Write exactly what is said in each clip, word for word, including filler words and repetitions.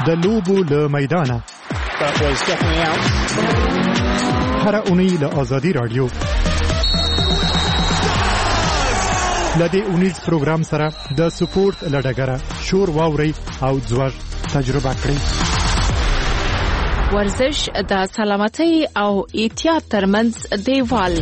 د لوبو له میدانه هر اونۍ له آزادي رادیو لدې اونیز پروګرام سره د سپورت لډګره شور واوري او ځوړ تجربه کړئ. ورزش د سلامتۍ او احتیاط ترمنځ دیوال.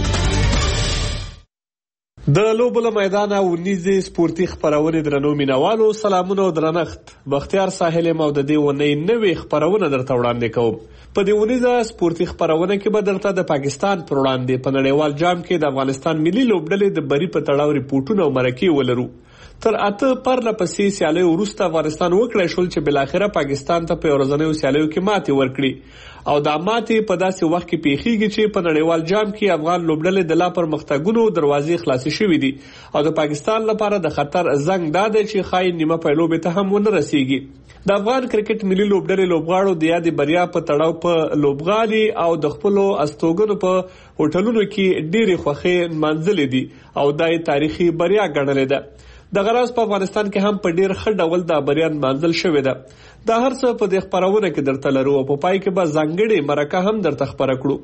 د لوبو له میدانه اونیزې سپورتي خپرونې درنو مینوالو سلامونه او درنښت. بختیار ساحل مو د دې ونې نوې خپرونه درته وړاندې کوم. په دې اونیزه سپورتي خپرونه کې به درته د پاکستان پر وړاندې په نړیوال جام کې د افغانستان ملي لوبډلې د بری په تړاو ریپورټونه او مرکې ولرو. تر اته پرله پسې سیالیو وروسته افغانستان وکړای شول چې بالاخره پاکستان ته په ورځنیو سیالیو کې ماتې ورکړي او دا ماتې په داسې وخت کې پیښیږي چې په نړیوال جام کې افغان لوبډلې د لا پرمختګونو دروازې خلاصې شوې دي او د پاکستان لپاره د خطر زنګ دا دی چې ښایي نیمه پایلوبې ته هم ونه رسیږي. د افغان کرکټ ملي لوبډلې لوبغاړو د یادې بریا په تړاو په لوبغالي او د خپلو استوګنو په هوټلونو کې ډېرې خوښۍ منځلې دي او دای تاریخي بریا ګڼلې ده. د غراس په افغانستان کې هم په ډیر ښه ډول د بریان منځل شوې ده. دا هر څه په دې خبرونه کې درته لرو او په پای کې به ځانګړي مرکه هم درته خبره کړو.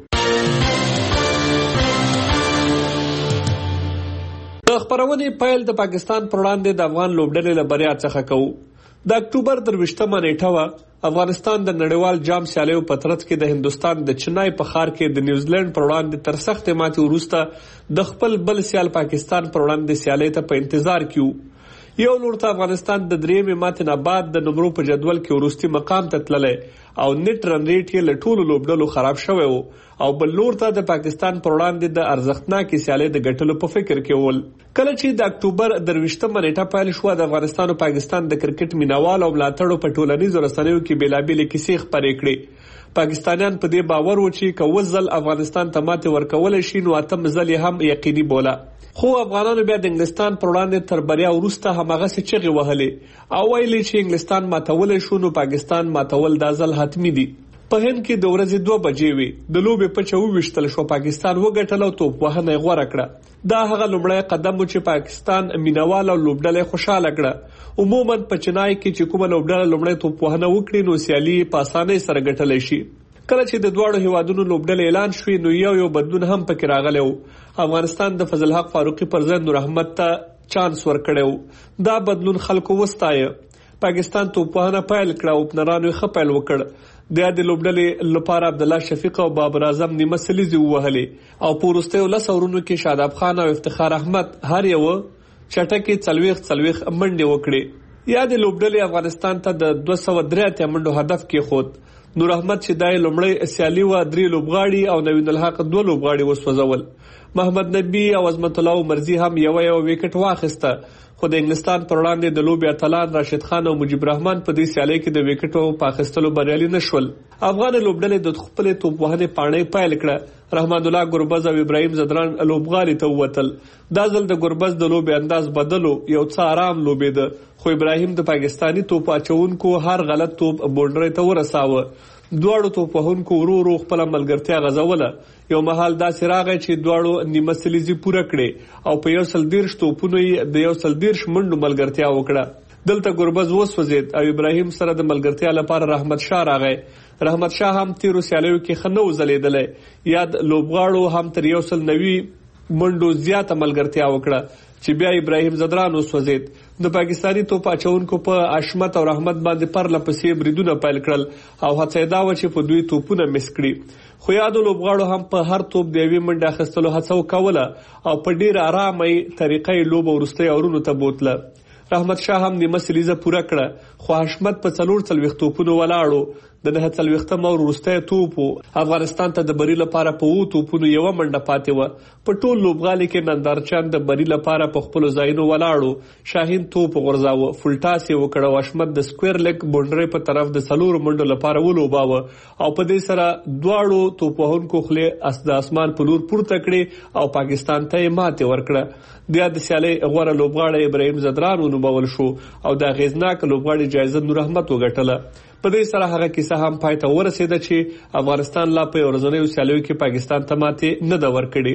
د خبرونې پیل د پاکستان پر وړاندې د افغان لوبډلې له بریا څخه کوو. د اکتوبر درویشتمه نیټه وه افغانستان د نړیوال جام سیالیو په ترڅ کې د هندوستان د چنای په ښار کې د نیوزیلند پر وړاندې تر سختې ماتې وروسته د خپل بل سیال پاکستان پر وړاندې سیالۍ ته په انتظار کې وو. یو لور ته افغانستان د درېیمې ماتې نه بعد د نمرو په جدول کې وروستي مقام ته تللی او نیټ رن ریټ یې له ټولو لوبډلو خراب شوی و او بل لور ته د پاکستان پر وړاندې د ارزښتناکې سیالۍ د ګټلو په فکر کې ول. کله چې د اکتوبر درویشتمه نیټه پیل شوه د افغانستان او پاکستان د کرکټ مینوال او ملاتړو په ټولنیزو رسنیو کې بیلابېلې کیسې خپرې کړې. پاکستانیان په دې باور و چې که اووه ځل افغانستان ته ماتې ورکولی شي نو اتم ځل یې هم یقیني بوله. خو افغانانو بیا د انګلستان پر وړاندې تر بریا وروسته هماغسې چغې وهلې او ویلې چې انګلستان ماتولی شو نو پاکستان ماتول دا ځل حتمي دي. په هند کې د ورځې دوه بجې وې د لوبې پچه وویشتل شو. پاکستان وګټل او توپ وهنه یې غوره کړه. دا هغه لومړی قدم و چې پاکستان مینوال او لوبډلې خوشاله کړه. عموما په چنای کې چې کومه لوبډله لومړی توپ وهنه وکړي نو سیالي په اسانۍ سره ګټلی شي. کله چې د دواړو هیوادونو لوبډلې اعلان شوې نو یو یو بدلون هم پکې راغلی و. افغانستان د فضل حق فاروقي پر ځای نور احمد ته چانس ورکړی و. دا بدلون خلکو وستایه. پاکستان توپ وهنه پیل کړه او اوپنرانو یې ښه پیل وکړ. د یادې لوبډلې لپاره عبدالله شفیق او بابر اعظم نیمه سلیزې ووهلې او په وروستیو لس اورونو کې شاداب خان او افتخار احمد هر یوه چټکې څلوېښت څلوېښت منډې وکړې. یادې لوبډلې افغانستان ته د دوه سوه درې اتیا منډو هدف کېښود. نور احمد چې دای لومړی سیالي وه درې لوبغاړي او نوین الحق دوه لوبغاړي وسوځول. محمد نبی او عظمت الله عمرزي هم یوه یوه ویکټ واخیسته. خو د انګلستان پر وړاندې د لوبې اتلان راشد خان او مجیب رحمان په دې سیالۍ کې د ویکټو په اخیستلو بریالي نه شول. افغان لوبډلې د خپلې توپ وهنې پاڼۍ پیل کړه. رحمان الله ګربز او ابراهیم زدران لوبغالي ته ووتل. دا ځل د ګربز د لوبې انداز بدلو یو څه آرام لوبېده خو ابراهیم د پاکستانی توپ اچونکو هر غلط توپ بونډرۍ ته ورساوه. دواړو توپ وهونکو ورو ورو خپله ملګرتیا غځوله. یو مهال داسې راغی چې دواړو نیمه سلیزې پوره کړې او په یو سل دېرش توپونو یې د یو سل دېرش منډو ملګرتیا وکړه. دلته ګربز وسوځېد او ابراهیم سره د ملګرتیا لپاره رحمت شاه راغی. رحمت شاه هم تیرو سیالیو کې ښه نه و ځلېدلی. یاد لوبغاړو هم تر یو سل نوي منډو زیاته ملګرتیا وکړه چې بیا ابراهیم زدران وسوځېد. د پاکستانی توپ اچونکو په اشمت او رحمت باندې پرله پسې بریدونه پیل کړل او هڅه یې دا وه چې په دوی توپونه مس کړي. خو یادو لوبغاړو هم په هر توپ د یوې منډې اخیستلو هڅه وکوله او په ډېره ارامه طریقه یې لوبه وروستۍ اورونو ته بوتله. رحمت شاه هم نیمه سلیزه پوره کړه خو حشمت په څلور څلوېښت توپونو ولاړو. د نهه څلوېښتم اور وروستی توپ و. افغانستان ته د بري لپاره په اووه توپونو یوه منډه پاتې وه. په ټول لوبغالي کې نندارچیان د بري لپاره په خپلو ځایونو ولاړو. شاهین توپ غورځاوه، فولټاس یې وکړ او حشمت د سکویر لیګ بونډرۍ په طرف د څلورو منډو لپاره ولوباوه او په دې سره دواړو توپ وهونکو خولې د اسمان په لور پورته کړې او پاکستان ته یې ماتې ورکړه. د یاد سیالۍ غوره لوبغاړی ابراهیم زدران ونومول شو او د اغیزناک لوبغاړي جایزه نور احمد وګټله. په دې سره هغه کیسه هم پای ته ورسېده چې افغانستان لا په ورځنیو سیالیو کې پاکستان ته ماتې نه ده ورکړې.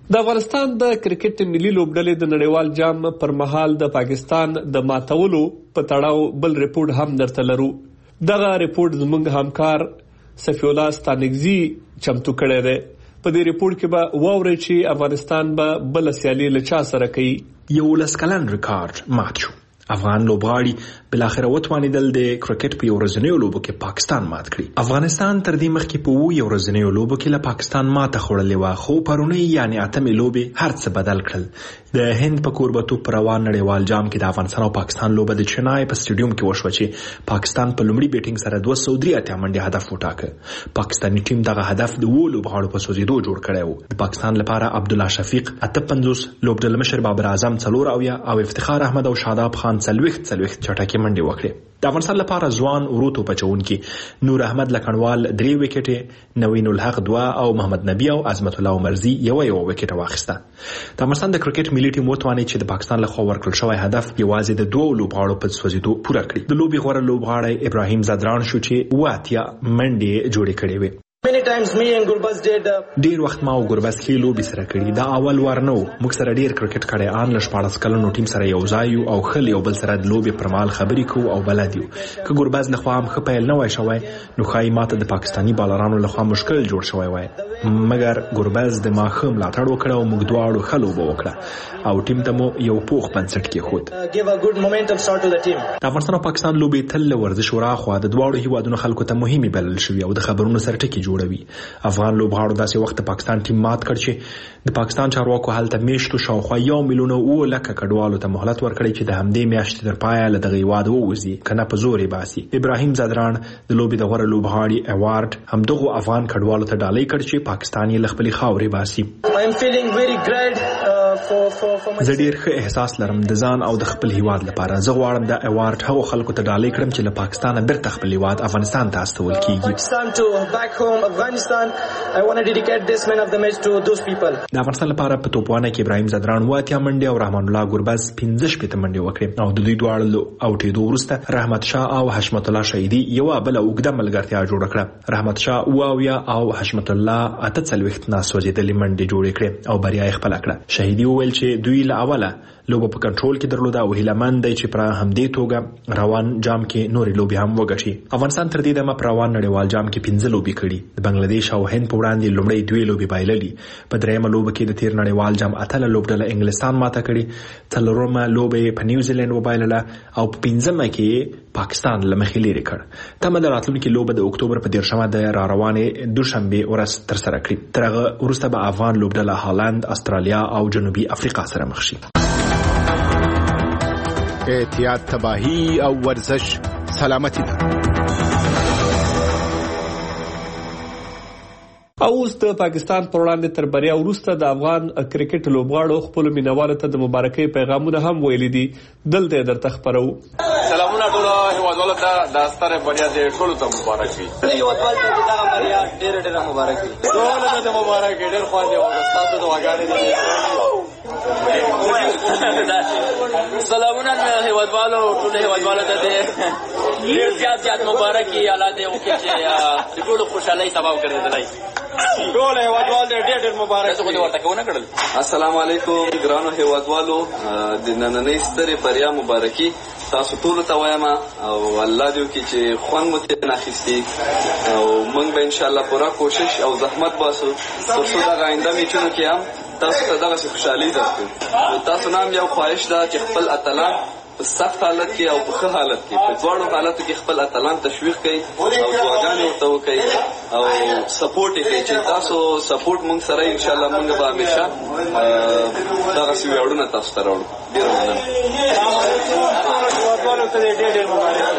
د افغانستان د کرکټ ملي لوبډلې د نړیوال جام پر مهال د پاکستان د ماتولو په تړاو بل ریپورت هم درته لرو. دغه ریپورت زموږ همکار صفی الله ستانکزي چمتو کړی دی. په دې ریپورت کې به واورئ چې افغانستان به بل سیالي له چا سره کوي. یو لس کلن ریکارډ مات شو. افغان لوبغاړي بلاخره وتوانیدل د کرکټ په یو ورځنیو لوبو کې پاکستان مات کړي. افغانستان تر دې مخکې په وو یو ورځنیو لوبو کې له پاکستان ماته خوړلې و، خو پرونی یعنی اتمې لوبې هر څه بدل کړل. د هند په کوربتوب پر روان نړیوال جام کې د افغانستان او پاکستان لوبه د چنای په سټیډیوم کې وشوه چې پاکستان په لومړي بیټینګ سره دوه سوه درې اتیا منډې هدف وټاکه. پاکستاني ټیم دغه هدف د وو لوبغاړو په سوځېدو جوړ کړی و. د پاکستان لپاره عبدالله شفیق اته پنځوس، لوبډله مشر بابر اعظم څلور اویا او افتخار احمد او شاداب خان څلوېښت څلوېښت چټکې منډې وکړې. د افغانستان لپاره ځوان وروتو پچونکي نور احمد لکنوال درې وکټې، نوین الحق دوه او محمد نبی او عظمت الله عمرزي یو یو وکټه واخیسته. د افغانستان د کرکټ ملي ټیم وتوانید چې د پاکستان لخوا ورکړل شوی هدف یوازې د دوه لوبغاړو په سوځېدو پوره کړي. د لوبې غوره لوبغاړی ابراهیم زدران شو چې اوه اتیا منډې جوړې کړې وې. Many times me and Gurbaz did uh... ډیر وخت ما او ګربز کې لوبي سره کړي. دا اول وار نه و. موږ سره ډیر کرکټ کړي. ان له شپاړس کلنو ټیم سره یو ځای او خل یو بل سره د لوبي پر مهال خبرې کوو او بلد یو. که ګربز له خوا هم ښه پیل نه وای شوی نو ښایي ماته د پاکستاني بالرانو له خوا مشکل جوړ شوی وای، مګر ګربز د ما ښه ملاتړ وکړ او موږ دواړو ښه لوبه وکړه او ټیم ته مو یو پوخ بنسټ کېښود. give a good momentum start to the team. د افغانستان او پاکستان لوبې تل له ورزش وراخوا د دواړو هیوادونو خلکو ته مهمې بلل شوي او د خبرونو سره ټکي جوړوي. افغان لوبغاړو داسې وخت پاکستان ټیم مات کړ چې د پاکستان چارواکو هلته میشتو شاوخوا یو میلیون او لکه کډوالو ته مهلت ورکړی چې د همدې میاشتې تر پایه له دغه هیواد ووځي، که نه په زور یې باسي. ابراهیم زدران د لوبې د غوره لوبغاړي ایوارډ همدغو افغان کډوالو ته ډالۍ کړ چې پاکستان یې له خپلې خاورې باسي. زه ډېر ښه احساس لرم د ځان او د خپل هیواد لپاره. زه غواړم دا ایوارډ هغو خلکو ته ډالۍ کړم چې له پاکستانه بیرته خپل هیواد افغانستان ته استول کیږي. I want to dedicate this man of the match to those people. د افغانستان لپاره په توپوانه کې ابراهیم زدران اوه اتیا منډې او رحمان الله ګربز پنځه شپېته منډې وکړې او د دوی دواړو اوټېدو وروسته رحمت شاه او حشمت الله شهیدي یوه بله اوږده ملګرتیا جوړه کړه. رحمت شاه اوه اویا او حشمت الله اته څلوېښت ناسوځېدلې منډې جوړې کړې او بریا یې خپله کړه. شهیدي وویل چې دوی له اوله لوبه په کنټرول کې درلوده او هیلهمند دی چې پر همدې توګه روان جام کې نورې لوبې هم وګټي. افغانستان تر دې دمه پر روان نړیوال جام کې پنځه لوبې کړي. د بنگلادیش او هند په وړاندې لومړی دوی لوبې بایللي. په درېیمه لوبه کې د تیر نړیوال جام اتله لوبډله انګلستان ماته کړي. څلورمه لوبه یې په نیوزیلینډ وبایلله او په پنځمه کې پاکستان له مخې لرې کړ. تمه د راتلونکي لوبه د اکتوبر په دېرشمه د را روانې دوشنبې ورځ ترسره کړي. تر هغه وروسته به افغان لوبډله هالند، استرالیا او جنوبي افریقا سره مخ شي. احتیاط، تباهی او ورزش سلامتی ده. او اوس د پاکستان پر وړاندې تر بریا وروسته د افغان کرکټ لوبغاړو خپل مینوالو ته د مبارکۍ پیغامونه هم ویلي دي. دلته درته خبرو. سلامونه ټول هیوادوالو ته د ستره بریا د ټولو ته مبارک وي. هیوادوالو ته د بریا ډېر ډېر مبارک وي. ټول ته مبارک وي. ډېر خوښ یم او تاسو ته وګړي سلامونه هیوادوالو ټول هیوادوالو ته ډېر زیات زیات مبارک وي. الله دې وکړي چې ټول خوشحالي تباہ کړي دلای. ټول هیوادوالو ډېر ډېر مبارک. تاسو ته ورته کوونه کړل. السلام علیکم ګرانو هیوادوالو، د نننۍ سترې بریا مبارکي تاسو ټول ته وایم او الله دې وکړي چې خوند مو ترې اخیستي او موږ به انشاءالله پوره کوشش او زحمت باسو تر څو دغه آینده میچونو کې هم تاسو ته دغسې خوشحالي درکړو. تاسو نه هم یو خواهش ده چې خپل اتلان په سخت حالت کې او په ښه حالت کې په دواړو حالتو کې خپل اتلان تشویق کوي او دعاګانې ورته وکوي او سپورټ یې کوي چې تاسو سپورټ موږ سره انشاءالله موږ به همیشه دغسې ویاړونه تاسو ته راوړو. ډېره مننه. هیوادوالو ته ډېر ډېر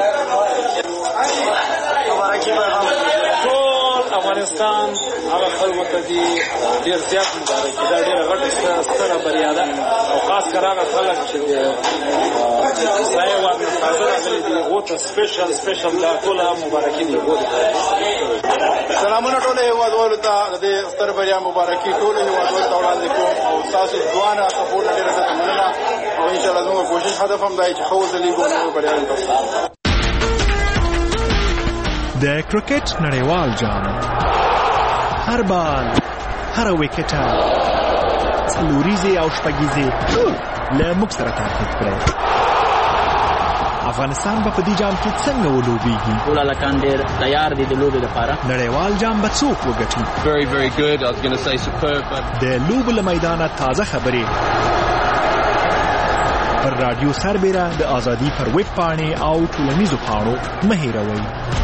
مبارکي. ټول افغانستان هغه خلکو ته دي ډېر زیات مبارکي. دا ډېره غټه ستره بریا ده او خاص کر هغه خلک چې دا هېواد نه تازه راغلي دي هغو ته سپیشل سپیشل دا ټوله مبارکي دي. سلامونه ټول هیوادوالو ته د دې ستر بریا مبارکي ټول هیوادوالو ته وړاندې کوم او تاسو ځوانه سپورټ ډېره ښه مننه او انشاءالله زموږ کوشش هدف هم دی چې ښه وځلیږو او نورو بریاوې ترلاسه. د کرکټ نړیوال جام، هر بال، هر وکټه، څلوریزې او شپږیزې ټول له موږ سره تعقیب کړئ. افغانستان به په دې جام کې څنګه ولوبېږي؟ ټول هلکان ډېر تیار دي د لوبې لپاره. نړیوال جام به څوک وګټي؟ Very, very good. I was going to say superb. But... د لوبو له میدانه تازه خبرې پر رادیو سربېره د ازادي پر ویب پاڼې او ټولنیزو پاڼو مه هېروئ.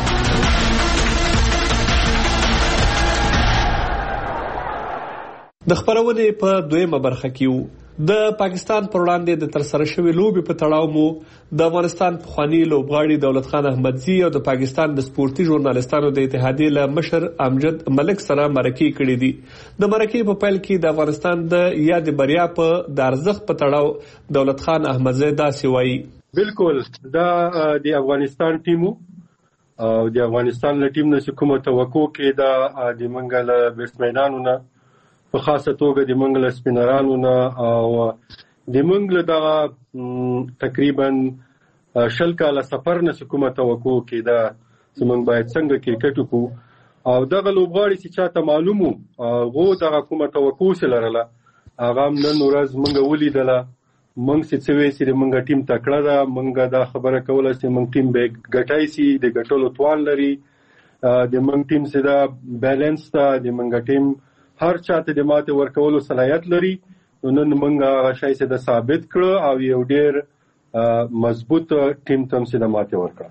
د خبرونې په دویمه برخه کې وو. د پاکستان پر وړاندې د ترسره شوې لوبې په تړاو مو د افغانستان پخوانی لوبغاړي دولت خان احمدزي او د پاکستان د سپورتي ژورنالستانو د اتحادیې له مشر امجد ملک سره مرکې کړې دي. د مرکې په پیل کې د افغانستان د یاد بریا په د ارزښت په تړاو دولت خان احمدزي داسې وایي: بالکل دا د افغانستان ټیمو او د افغانستان له ټیم نه کومه توقع کې دا د منګل بیټسمنانو نه په خاصه توګه د منګل سپینرانو نه او د منګل دا تقریبا شل کاله سفر نه کومه توقع کې دا زمونږ باید څنګه کرکټ وکړو او دغه لوبغاړي چې چاته معلومو غو دغه کومه توقع سره هغه نن ورځ موږ ولیدله. موږ چې وی چې موږ ټیم تکړه ده، موږ دا خبره کوله چې موږ ټیم به ګټای شي، د ګټلو توان لري، د موږ ټیم چې دا بیلانس ده، د موږ ټیم هر چاته د ماته ورکولو صلاحیت لري. نن موږ هغه شای چې د ثابت کړ او یو ډیر مضبوط ټیم تم چې د ماته ورکړ.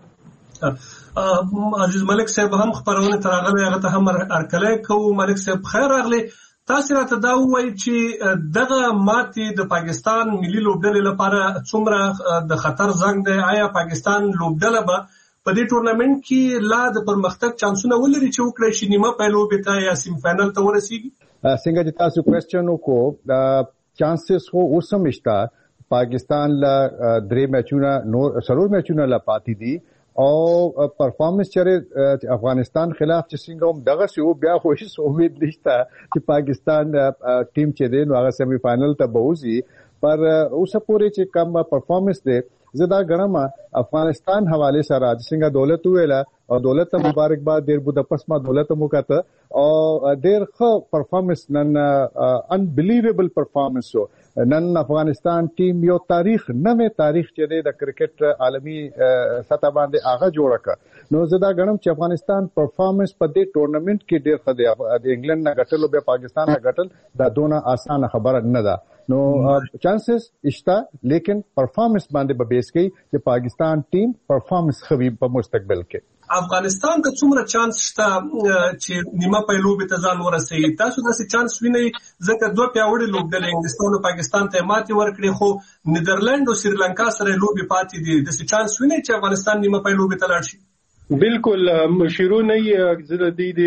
عزیز ملک صاحب هم خبرونه ترغله هغه ته هم ارکله کو. ملک صاحب خیر راغلی. تاسو راته دا وایي چې دغه ماتې د پاکستان ملي لوبډلې لپاره څومره د خطر زنګ دی؟ آیا پاکستان لوبډله به په دې ټورنمنت کې لا د پرمختګ چانسونه ولري چې وکړي شي نیمه پای لوبې ته یا سیم فائنل ته ورسیږي؟ څنګه چې تاسو کوېسچن وکړو، چانسز خو اوس هم شته. پاکستان لا درې میچونه نور څلور میچونه لا پاتې دي او پرفارمنس چره افغانستان خلاف چې څنګه هم دغه سی او بیا خو هیڅ امید نشته چې پاکستان ټیم چې دی نو هغه سیمی فائنل ته بوزي. پر اوسه پورې چې کم پرفارمنس دی زدا غنما افغانستان حواله سره څنګه دولت ویلا او دولت ته مبارکباد ډیر بده پسما دولت مو کاته او ډیر ښه پرفارمنس نن انبلیویبل پرفارمنس شو. نن افغانستان ټیم یو تاریخ نوې تاریخ چې د کرکټ عالمي سطح باندې هغه جوړ کړ. نو زدا غنم چې افغانستان پرفارمنس په دې ټورنمنت کې ډیر ښه دی. د انګلند نه غټلو به پاکستان نه غټل دا دونه اسانه خبره نه ده. نو چانسز اشتا لیکن پرفارمنس باندې به بیس کوي چې پاکستان ټیم پرفارمنس خوي په مستقبل کې. افغانستان ته څومره چانس شته چې نیمه پای لوبې ته ځان ورسوي؟ تاسو داسې چانس وینئ؟ ځکه دوه پیاوړي لوبډلې انګلستان او پاکستان ته ماتې ورکړې، خو نیدرلند او سریلانکا سره لوبې پاتې دي. داسې چانس وینئ چې افغانستان نیمه پای لوبې ته لاړ شي؟ بالکل مشیرونه یې زړه دی د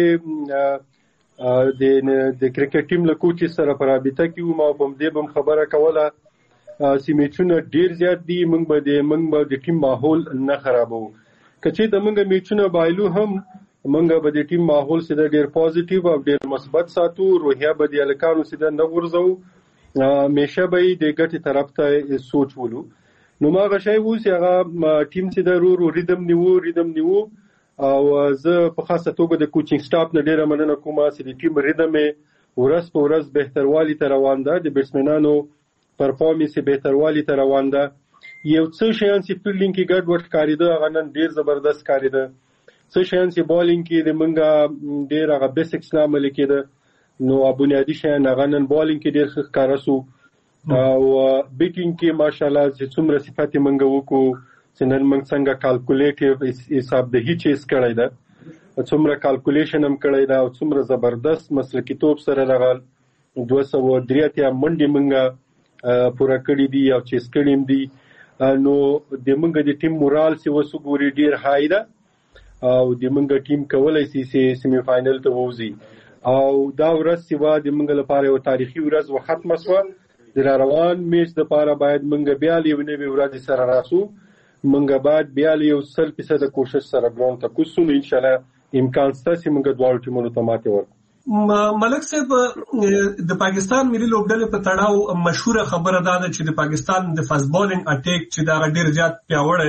د د کرکټ ټیم له کوچ سره په رابطه کې ما په دې بم خبره کوله چې میچونه ډیر زیات دي. موږ به د موږ به د ټیم ماحول نه خرابو. کچې د موږ میچونه بایلو هم موږ به د ټیم ماحول سره ډیر پوزټیو او ډیر مثبت ساتو. روحیه به د الکانو سره نه ورځو، همیشه به د ګټي طرف ته سوچ ولو. نو ما غشای وو چې هغه ټیم چې د رورو ریدم نیو ریدم نیو او زه په خاصه توګه د کوچینګ سټاف نه ډیره مننه کوم چې د ټیم ریدم ورځ په ورځ بهتروالی ته روان ده. د بیټسمنانو پرفارمنس بهتروالی ته روان ده. یو څه شیان چې فیلډینګ کې ګډ وډ کاریده هغه نن ډیر زبردست کاریده. څه شیان چې بالینګ کې د منګه ډیر هغه بیسیکس عمل کېده. نو بنیادی شیان هغه نن بالینګ کې ډیر ښه کارسو او بیټینګ کې ماشاءالله چې څومره صفات منګه وکړو چې نن موږ څنګه کالکولیټیو حساب د هیڅ چیز کړی ده، څومره کالکولیشن هم کړی ده او څومره زبردست مسلکی توپ سره راغل. دوه سوه درې اتیا منډې منګه پوره کړې دي او چیز کړې دي. نو د منګه د ټیم مورال چې وسو ګوري ډیر هاي ده او د منګه ټیم کولای شي چې سیمی فائنل ته ووزي. او دا ورځ چې وا د منګه لپاره یو تاریخي ورځ و ختمه شوه. د روان میچ لپاره باید منګه بیا لیونه به ورځ سره راسو. منګه بعد بیا یو سل فیصد کوشش سره ګراوند ته کوسو. ان شاء الله امکان شته چې منګه دواړو ټیمونو ته ماته ورکړو. ملک صاحب د پاکستان ملي لوبډلې په تړاو مشهوره خبره ده چې د پاکستان د فاست بالینګ اٹیک چې دا ډیر زیات پیاوړی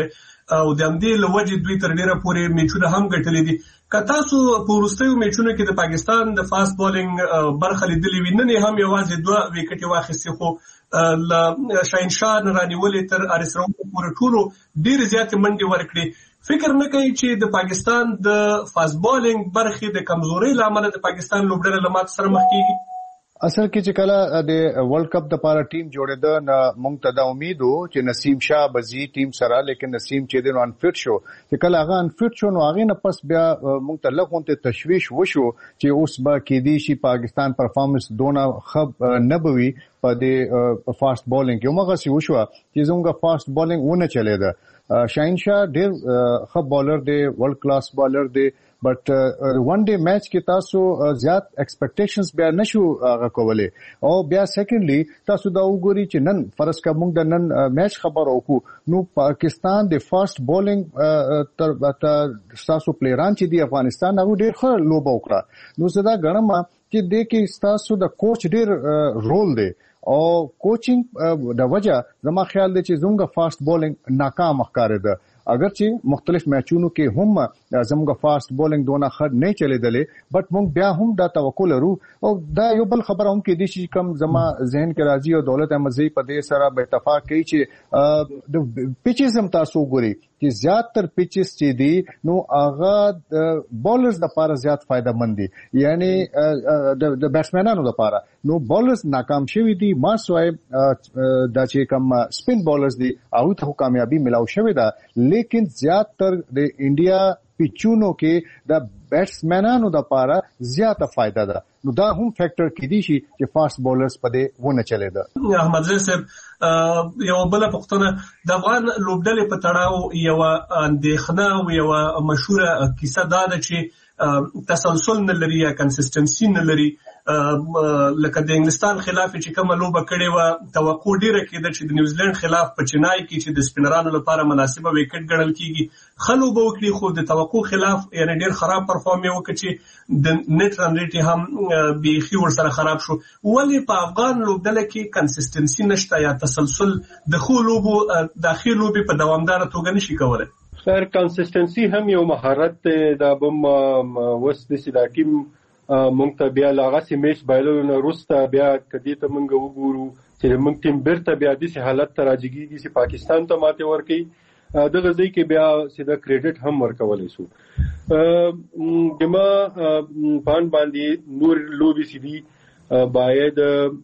او د همدې له وجې دوی تر ډیره پورې میچونه هم ګټلي دي. که تاسو په وروستیو میچونو کې د پاکستان د فاست بالینګ برخه لیدلې وي، نن هم یوازې دوه ویکټې واخیستې، خو له شاهینشاه نه رانیولې تر ارس راو پورې ټولو ډېرې زیاتې منډې ورکړې. فکر نه کوي چې د پاکستان د فاست بالینګ برخې د کمزورۍ له امله د پاکستان لوبډله له ماتې سره مخ کېږي؟ اصل کې چې کله د ورلد کپ د لپاره ټیم جوړېده نه موږ ته دا امید و چې نسیم شاه بزي ټیم سره، لیکن نسیم چې د انفټ شو، چې کله هغه انفټ شو نو هغه نه پس بیا موږ ته لغونته تشويش وشو چې اوس به کې دي شي پاکستان پرفارمنس دونه خب نه بوي په د فاست بالینګ کې. موږ غوښتو وشو چې زموږ فاست بالینګ ونه چلے ده. شاهینشاه ډېر ښه بالر دی، ورلد کلاس بالر دی، بٹ ون ډے میچ کې تاسو زیات ایکسپیکټیشنز بیا نشو هغه کولای. او بیا سیکنډلی تاسو دا وګورئ چې نن فرض کا موږ د نن میچ خبر وکړو نو پاکستان د فاست بالینګ تر تاسو پلیران چې دی افغانستان هغه ډېر ښه لوبه وکړه. نو زدا غنم چې د کې تاسو د کوچ ډېر رول دی او کوچینګ د وجہ زما خیال دی چې زموږ فاست بالینګ ناکام ښکارې ده. اگر چې مختلف میچونو کې هم زموږ فاست بالینګ دونه ښه نه چلیدلې، بٹ موږ بیا هم دا توقع لرو. او دا یو بل خبره هم کې دي چې کم زما ذهن کې راځي او دولت احمدزي په دې سره به اتفاق کوي چې د پیچز هم تاسو ګوري چې زیاتره پیچز چې دي نو هغه بالرز لپاره زیات فائدہ مند دي، یعنی د بیټسمنانو لپاره. نو بالرز ناکام شوي دي، ما سوای دا چې کم سپین بالرز دي هغه ته کامیابی ملاو شوې ده، لیکن زیاتره د انډیا پیچونو کې د بیټسمنانو لپاره زیاته فائدہ ده. نو دا هم فیکٹر کې دي چې فاست بولرز په دې ونه چلے ده. احمدزي صاحب یو بل پختنه د افغان لوبډلې په تړاو یو اندېښنه او یو مشهوره کیسه دا ده چې تسلسل نه لري یا کنسستنسي نه لري. لکه د انګلستان خلاف چې کومه لوبه کړې و توقع ډیره کېده چې د نیوزیلند خلاف په چنای کې چې د سپینرانو لپاره مناسبه وکټ ګڼل کیږي، خلو به وکړي، خو د توقع خلاف یعنی ډیر خراب پرفارم یې وکړ چې د نیټ رن ریټ هم بیخي ورسره خراب شو. ولې په افغان لوبډله کې کنسستنسي نشته یا تسلسل د خو لوبو داخلي لوبي په دوامدار توګه نشي کولای؟ خیر کنسستنسي هم یو مهارت دا بم وس د سیدا ټیم مونږ ته بیا لاغه سي میچ بایلو نه روسته بیا کدی ته مونږ وګورو چې مونږ ټیم بیرته بیا د سي حالت ته راځيږي چې پاکستان ته ماته ورکي دغه ځای کې بیا سیده کریډټ هم ورکولای شو. دما پان باندې نور لوبي سي دي باید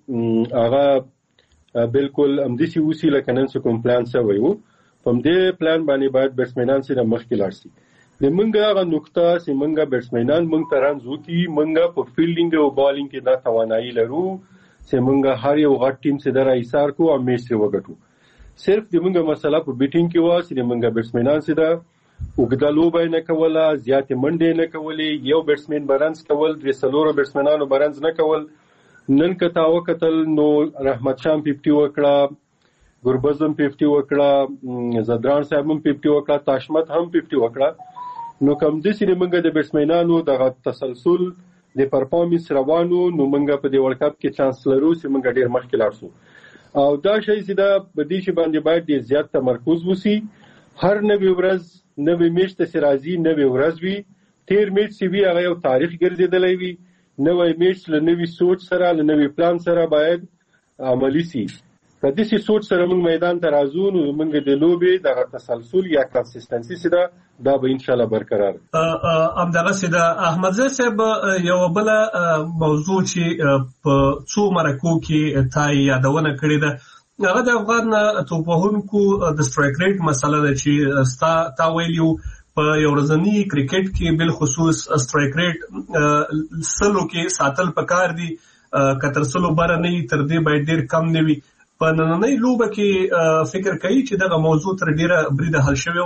هغه بالکل امدسي وسی لکه نن څه کوم پلان څه وایو په دې پلان باندې باید بیټسمنان سره مخکې لاړ شي. د منګه هغه نقطه چې منګه بیټسمنان منګ تران زوکی منګه په فیلډینګ او بالینګ کې دا توانایي لرو چې منګه هر یو غټ ټیم سره درا ایثار کو او میچ سره وګټو. صرف د منګه مسله په بیټینګ کې و چې منګه بیټسمنان سره وګدا لوبه نه کوله، زیات منډه نه کولې، یو بیټسمن برنس کول، د سلورو بیټسمنانو برنس نه کول. نن کته وکتل نو رحمت شاه پچپن وکړه، ګربزم پچپن وکړه، زدران صاحب هم پچپن وکړه، تاشمت هم پچپن وکړه. نو کوم د سری منګه د بیټسمنانو د تسلسل د پرفارمنس روانو نو منګه په د ورلد کپ کې چانس لرو چې منګه ډیر مخکې لاړ شو. او دا شی چې دا بدی شي باندې باید ډیر زیات تمرکز وسی. هر نوې ورځ نوې میچ ته راځي، نوې ورځ وي، تیر میچ سی وی هغه یو تاریخ ګرځیدلی وي. نوې میچ له نوې سوچ سره له نوې پلان سره باید عملی سي. په دې سوچ سره موږ میدان ته راځو نو موږ د لوبې د تسلسل یا کنسستنسي سره دا به ان شاء الله برقرار. ام دغه سیده احمدزي صاحب یو بل موضوع چې په څو مرکو کې تای یادونه کړې ده هغه د افغان توپوهونکو د سټرایک ریټ مسله ده چې ستا تا ویلیو په یو ورځنی کرکټ کې بل خصوص سټرایک ریټ سلو کې ساتل پکار دي، کتر سلو بار نه تر دې باید ډیر کم نه وي. په نننۍ لوبه کې فکر کوي چې دغه موضوع تر ډیره بریده حل شوی و؟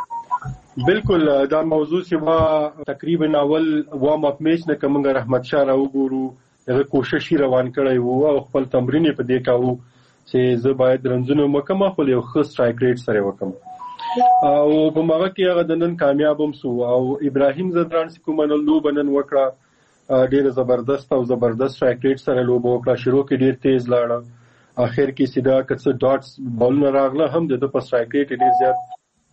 بالکل دا موضوع چې تقریبا اول وارم اپ میچ نه کوم رحمت شاه راو ګورو هغه کوشش روان کړی وو او خپل تمرین په دې کاوه چې زه باید رنزونه مکمه خو یو ښه سټرایک ریټ سره وکم او په ماغه کې هغه د نن کامیاب هم سو. او ابراهیم زدران کوم نن لوبه نن وکړه، ډیر زبردست او زبردست سټرایک ریټ سره لوبه وکړه، شروع کې ډیر تیز لاړه، اخر کې سیدا کڅ ډاټس بال نه راغله هم د په سټرایک ریټ ډیر زیات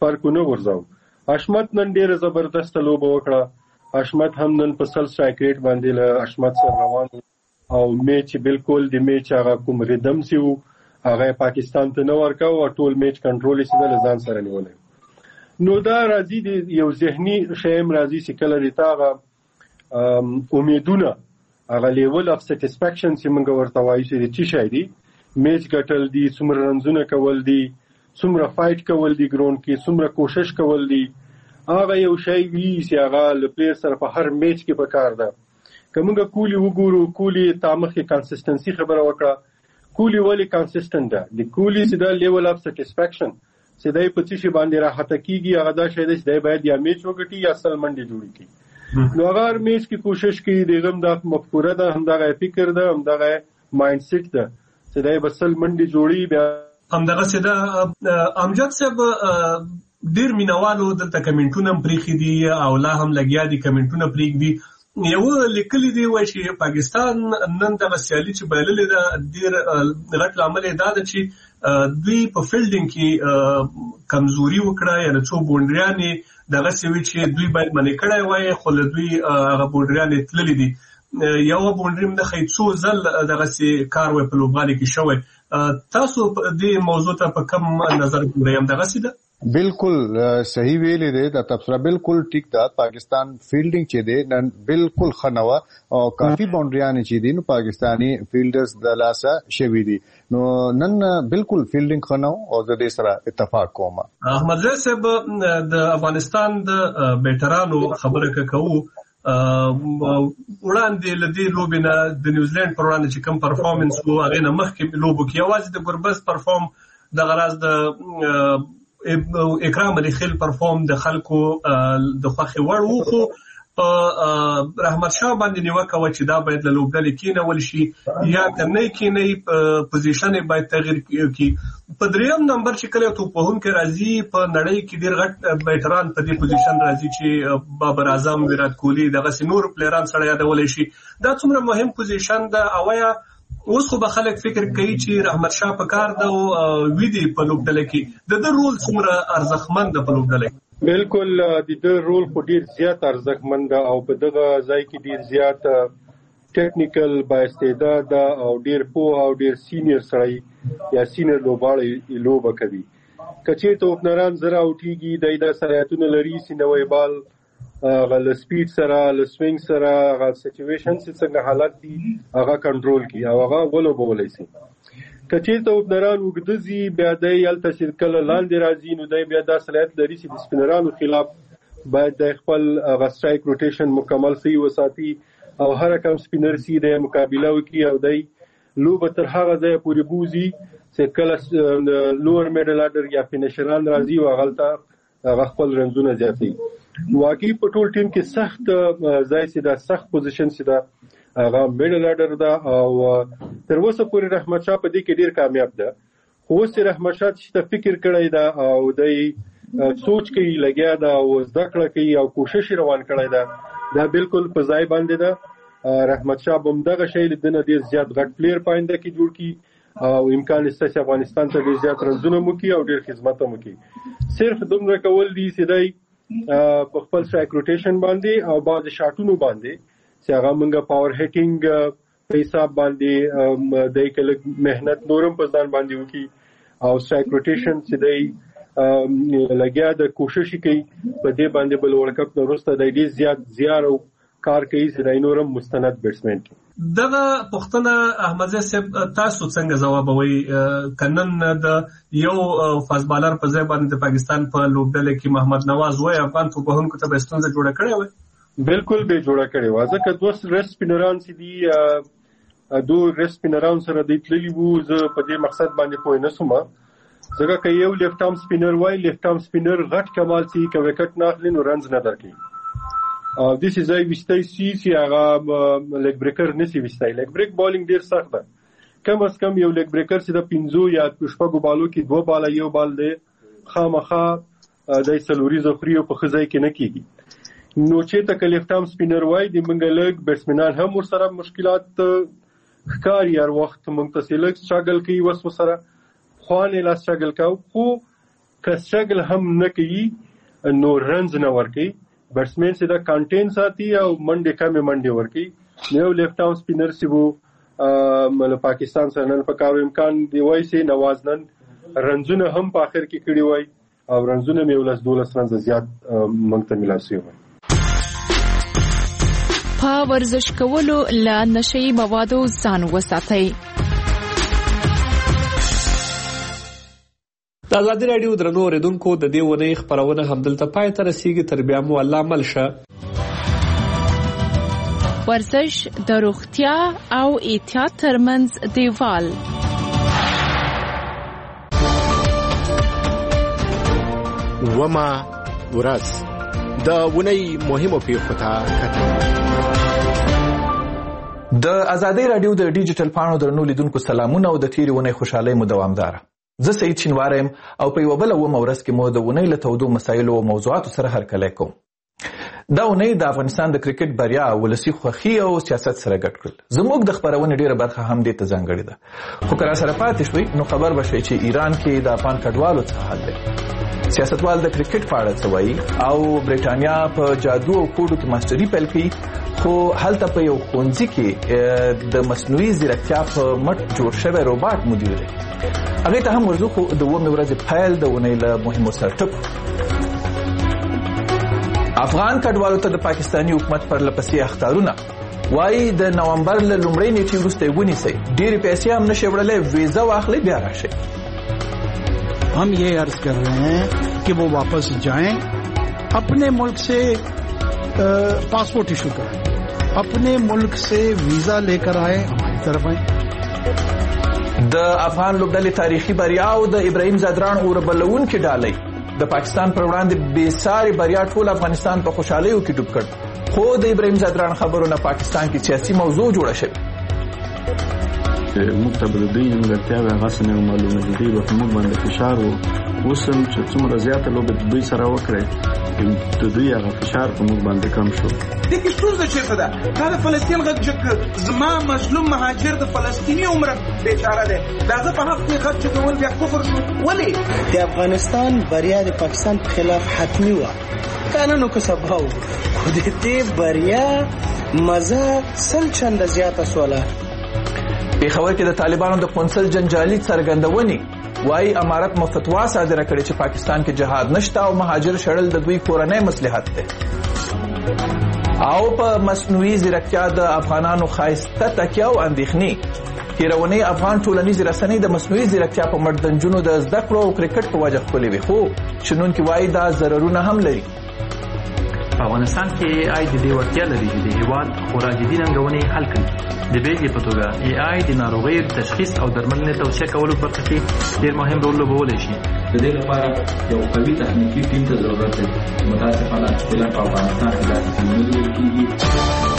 فرقونه ورځاو. حشمت نن ډیره زبردست لوبه وکړه. حشمت هم نن په سل سټرایک ریټ باندې له حشمت سره روان او میچ بالکل د میچ هغه کوم ریدم سی وو هغه پاکستان ته نه ورکاو او ټول میچ کنټرول یې سره ځان سره نیولای. نو دا راځي د یو ذهني شیم راځي چې کله د تاغه امیدونه هغه لیول اف سټیسفیکشن چې موږ ورته وایو چې چی شي دي میچ ګټل دي څومره رنزونه کول دي څومره فایټ کول دي ګراوند کې څومره کوشش کول دي هغه یو شی وی چې هغه ل پلیئر سره په هر میچ کې پکار ده. کومه کولی وګورو کولی تامخه کنسستنسي خبره وکړه کولی ولی کنسستنت ده د کولی چې دا لیول اف سټیسفیکشن چې دای په څه باندې راحت کیږي هغه دا شی دی چې دای باید یا میچ وګټي یا اصل منډي جوړي کی. نو هغه میچ کې کوشش کوي دغه د مفکوره ده هم دغه فکر ده هم دغه مایند سیټ ده چې دای بسل منډي جوړي بیا هم دغه سده امجد صاحب ډیر مینوالو دلته کمنټونه پریخي دي او لا هم لګیا دي کمنټونه پریګ دي یو لیکلي دی وای چې پاکستان نن د سیالي چې بایللې ده ډیر غټ عمل دا ده چې دوی په فیلډینګ کې کمزوري وکړه یا څو بونډریانې دغه سوي چې دوی باید منې کړای وای خو له دوی هغه بونډریانې تللې دي یو بونډریم د خیڅو زل دغه سي کار وای په لوبغالي کې شوی. تاسو د موضوع ته په کوم نظر ګورئ هم دغه سي ده؟ بالکل صحیح ویلې ده د تبصره بالکل ټیک ده. پاکستان فیلډینګ چې دی نن بالکل خنوا او کافي باونډریانې چې دي نو پاکستانی فیلډرز د لاسه شوي دي نو نن بالکل فیلډینګ خنو او د دې سره اتفاق کوم. احمد رضا صاحب د افغانستان د بیټرانو خبره کوو وړاندې لدی لوبینه د نیوزیلند پر وړاندې چې کوم پرفورمنس وو هغه نه مخکې لوبو کې یوازې د ګربز پرفورم د غراز د اکرام علي خیل پرفورم د خلکو د خوخي وړ وو خو رحمت شاه باندې نیوکه و چې دا باید له لوبډلې کېنول شي یا کنه کېنې پوزیشن باید تغیر کړي. په دریم نمبر چې کله ته په هون کې راځي په نړۍ کې ډیر غټ بیټران په دې پوزیشن راځي چې بابر اعظم ویرات کوهلی دغه سينور پلیران سره یادول شي دا څومره مهم پوزیشن ده اویا اوس خو به خلک فکر کوي چې رحمت شاه په کار ده او ویدي په لوبډله کې د د رول څومره ارزښتمن ده په لوبډله. بالکل د د رول خو ډیر زیات ارزښتمن ده او په دغه ځای کې ډیر زیات ټیکنیکل با استعداد او ډیر پوه او ډیر سینیئر سړی یا سینیئر لوبغاړي لوبه کوي. کچې ته اوپنران زرا اوټیږي د ایدا سرعتونه لري سینوي بال غل سپیډ سره ل سوینګ سره غل سچويشن څنګه حالت دي هغه کنټرول کی او هغه ولو بولای شي. کچې ته اوپنران وګدزي بیا د یل تشکل لاندې راځي نو د بیا د صلاحیت لري چې د سپینرانو خلاف باید د خپل غ سټرایک روټیشن مکمل سي وساتي او هر کوم سپینر سي د مقابله وکي او د لوب تر هغه ځای پورې بوزي چې کله لوور میډل اډر یا فینیشران راځي او غلطه خپل رنزونه زیاتي. واقعي په ټول ټیم کې سخت ځای سي دا سخت پوزیشن سي دا هغه میډل اډر دا او تر اوسه پورې رحمت شاه په دې کې ډیر کامیاب ده. خو اوس رحمت شاه چې فکر کړی دا او د سوچ کوي لګیا دا او زده کړه کوي او کوشش روان کړی دا دا بالکل په ځای باندې ده. رحمت شاه بم دغه شی لدنه ډیر زیات غټ پلیر پاینده کې جوړ کی او امکان شته چې افغانستان ته ډیر زیات رنزونه مو کی او ډیر خدمت مو کی. صرف دومره کول دي سیدای په خپل سټرایک روټیشن باندې او بعض شاټونو باندې چې هغه موږ پاور هټینګ په حساب باندې د کله مهنت نورم په ځان باندې وکي او سټرایک روټیشن چې د لګیا د کوشش کوي په دې باندې بل ورلد کپ وروسته د ډیر زیات زیار او کار کوي چې د نورم مستند بیټسمن کی. دغه پښتنه احمد صاحب تاسو څنګه جواب وایي کنن د یو فاست بالر په ځای باندې د پاکستان په لوبډله کې محمد نواز وای افغان توپونکو ته بستونزه جوړه کړې وای؟ بالکل به جوړه کړې و ځکه دوه ریس سپینران سي دي دوه ریس سپینران سره د تللی وو زه په دې مقصد باندې پوه نه سوم ځکه که یو لیفت ارم سپینر وای لیفت ارم سپینر غټ کمال سي که وکټ ناخلي نو رنز نه درکې او د دې ځای وستای سي چې هغه لیګ بریکر نسی وستای. لیګ بریک بالینګ ډیر سخت ده کم از کم یو لیګ بریکر چې د پنځو یا شپږو بالو کې دوه بالا یو بال دی خامخا د سلوري زفریو په خزای کې نه کیږي. نو چې ته لیفت ارم سپینر وای د منګ لیګ بیټسمنان هم ور سره مشکلات ښکار یار وخت متصلک سټراګل کوي وس سره خوانه لا سټراګل کاو خو که سټرګل هم نه کوي نو رنز نه ورکي. بیټسمین سي دا کانټین ساتي او منډه کمه منډه ورکي. یو لیفټ آرم سپینر سی وو مل پاکستان سره نن په کار امکان دی وای سي نواز نن رنزونه هم په اخر کې کړی وای او رنزونه مې ولس دولس رنز زیات مونږ ته ملاسي وای. په ورزش کولو له نشي موادو ځان وساتئ. د ازادي راډیو درنو اوریدونکو د دې ونې خبرونه همدلته پای ته رسیږي. تر بیا مو الله مل شه. ورزش د روغتیا او احتیاط ترمنځ دیوال. وما ورځ د ونې مهمو پیښو ته کتل. د ازادي راډیو د ډیجیټل پاڼو درنو لیدونکو سلامونه او د تیری ونې خوشحالي مو دوامدار. زه سعید شینوارم او په یو بل ومه ورځ کې مو د ونې له تودو مسایلو او موضوعاتو سره هرکلی کوم. دا ونې د افغانستان د کرکټ بریا ولسی خوښي او سیاست سره ګډ کړل. زموږ د خبرونې ډیره برخه هم دې ته ځانګړې ده. خو که راسره پاتې شوئ نو خبر به شئ چې ایران کې د افغان کډوالو څه حال دی. سیاستوال د کرکټ په اړه څه وایي او برېټانیا په جادو او کوډو کې ماسټري پیل کړي خو هلته په یو ښوونځي کې د مصنوعي ځیرکتیا په مټ جوړ شوی روباټ مدیر دی. هغې ته هم ورځو خو د اوومې ورځې پیل د ونې له مهمو سرټکو. افغان کډوالو ته د پاکستاني حکومت پرلپسې اخطارونه وایي د نومبر له لومړۍ نیټې وروسته یې ونیسئ. ډېرې پیسې هم نشئ وړلی، ویزا واخلئ بیا راشئ. हम ये अर्ज कर रहे हैं कि वो वापस जाएं, अपने मुल्क से पासपोर्ट इशू कराएं, अपने मुल्क से वीजा लेकर आए, हमारी तरफ आए. د افغان لوبډلې تاریخي بریا او د ابراهیم ځدراڼ اوربلونکې ډالۍ د پاکستان پر وړاندې بېساري بریا ټول افغانستان په خوشحالیو کې ډوب کړ. خو د ابراهیم ځدراڼ خبرونه پاکستان کې سیاسي موضوع جوړه شوې. موږ ته به د دوی نیمګړتیاوې هغسې نه معلومه دي. دوی به په موږ باندې فشار و اوس هم چې څومره زیاته لوبه د دوی سره وکړئ د دوی هغه فشار په موږ باندې کم شو. دې کې ستونزه چېرته ده؟ دا د فلسطین غږ چې زما مظلوم مهاجر د فلسطیني عمره بیچاره دی د هغه په حق کې غږ چې کول بیا کفر شو. ولې؟ د افغانستان بریا د پاکستان په خلاف حتمي وه که نه نو که سبا و خو د دې بریا مزه سل چنده زیاته سوله. پېښور کې د طالبانو د قونسل جنجالي څرګندونې وایي امارت مو فتوا صادره کړې چې پاکستان کې جهاد نشته او مهاجر شړل د دوی کورنۍ مصلحت دی. او په مصنوعي ځیرکتیا د افغانانو ښایسته تکیه او اندېښنې تېرونۍ افغان ټولنیزې رسنۍ د مصنوعي ځیرکتیا په مټ د نجونو د زده کړو او کرکټ په وجه ښکلې وي، خو شنونکي وایي دا ضررونه هم لري. په افغانستان کې آی د دې وړتیا لري چې د هېواد خورا جدي ننګونې حل کړي. د بیلګې په توګه ای آی د ناروغیو تشخیص او درملنې توصیه کولو برخه کې ډېر مهم رول لوبولی شي. د دې لپاره یو قوي تخنیکي ټیم ته ضرورت دی. متاسفانه فعلا په افغانستان کې داسې ټیم نه لیدل کېږي.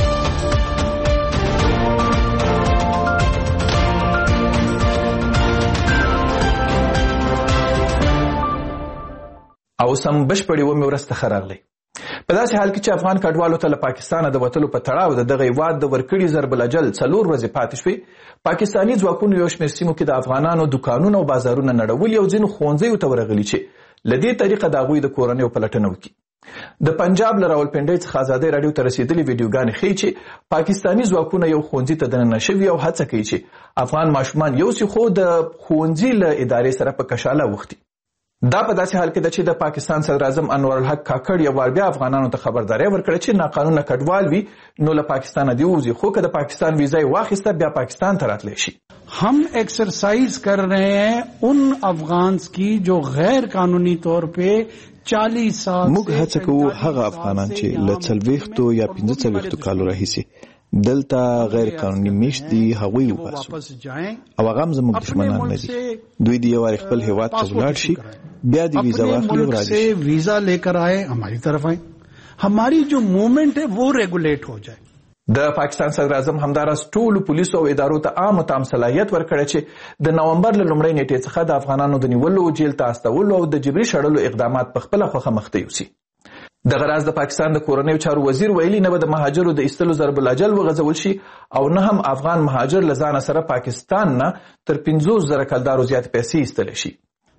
او سم بشپړې اوومې ورځ ته ښه راغلی. په داسې حال کې چې افغان کډوالو ته له پاکستانه د وتلو په تړاو د دغه هېواد د ورکړي ضرب الاجل څلور ورځې پاتې شوې، پاکستاني ځواکونو یو شمېر سیمو کې د افغانانو دوکانونه او بازارونه نړولي او ځینو ښوونځیو ته ورغلي چې له دې طریقه د هغوی د کورنیو پلټنه وکړي. د پنجاب له راولپنډۍ څخه ازادۍ راډیو ته رسېدلې ویډیوګانې ښیي چې پاکستاني ځواکونه یو ښوونځي ته دننه شوي او هڅه کوي چې افغان ماشومان یوسي، خو د ښوونځي له ادارې سره په کشاله اوښتي. دا په داسې حال کې ده چې د پاکستان صدر اعظم انور الحق کاکړ یو وار بیا افغانانو ته خبرداری ورکړه چې ناقانونه کډوال وي نو له پاکستانه دې ووځي، خو که د پاکستان ویزا یې واخیسته بیا پاکستان ته راتلی شي. हम एक्सरसाइज कर रहे हैं उन अफगान्स की जो गैर कानूनी तौर पे चालीस साल موږ هڅه کوو هغه افغانان چې له څلوېښتو یا پنځه څلوېښتو کالو راهیسې دلته غیر قانوني میشت دي هغوی وباسو او هغه هم زموږ دشمنان نه دي. دوی د یو وار خپل هیواد ته ولاړ شي، بیا د ویزا واخلي او راځي، ویزا لیکر آئے ہماری طرف آئے، ہماری جو موومنٹ ہے وہ ریگولیٹ ہو جائے. د پاکستان صدر اعظم همداراز ټولو پولیسو او ادارو ته عام او تام صلاحیت ورکړی چې د نومبر له لومړۍ نیټې څخه د افغانانو د نیولو، جیل ته استولو او د جبري شړلو اقدامات په خپله خوښه مخته یوسي. دغه راز د پاکستان د کورنیو چارو وزیر ویلي نه به د مهاجرو د ایستلو ضرب الاجل وغځول شي او نه هم افغان مهاجر له ځانه سره پاکستان نه تر پنځوس زره کلدارو زیات پیسې ایستلی شي.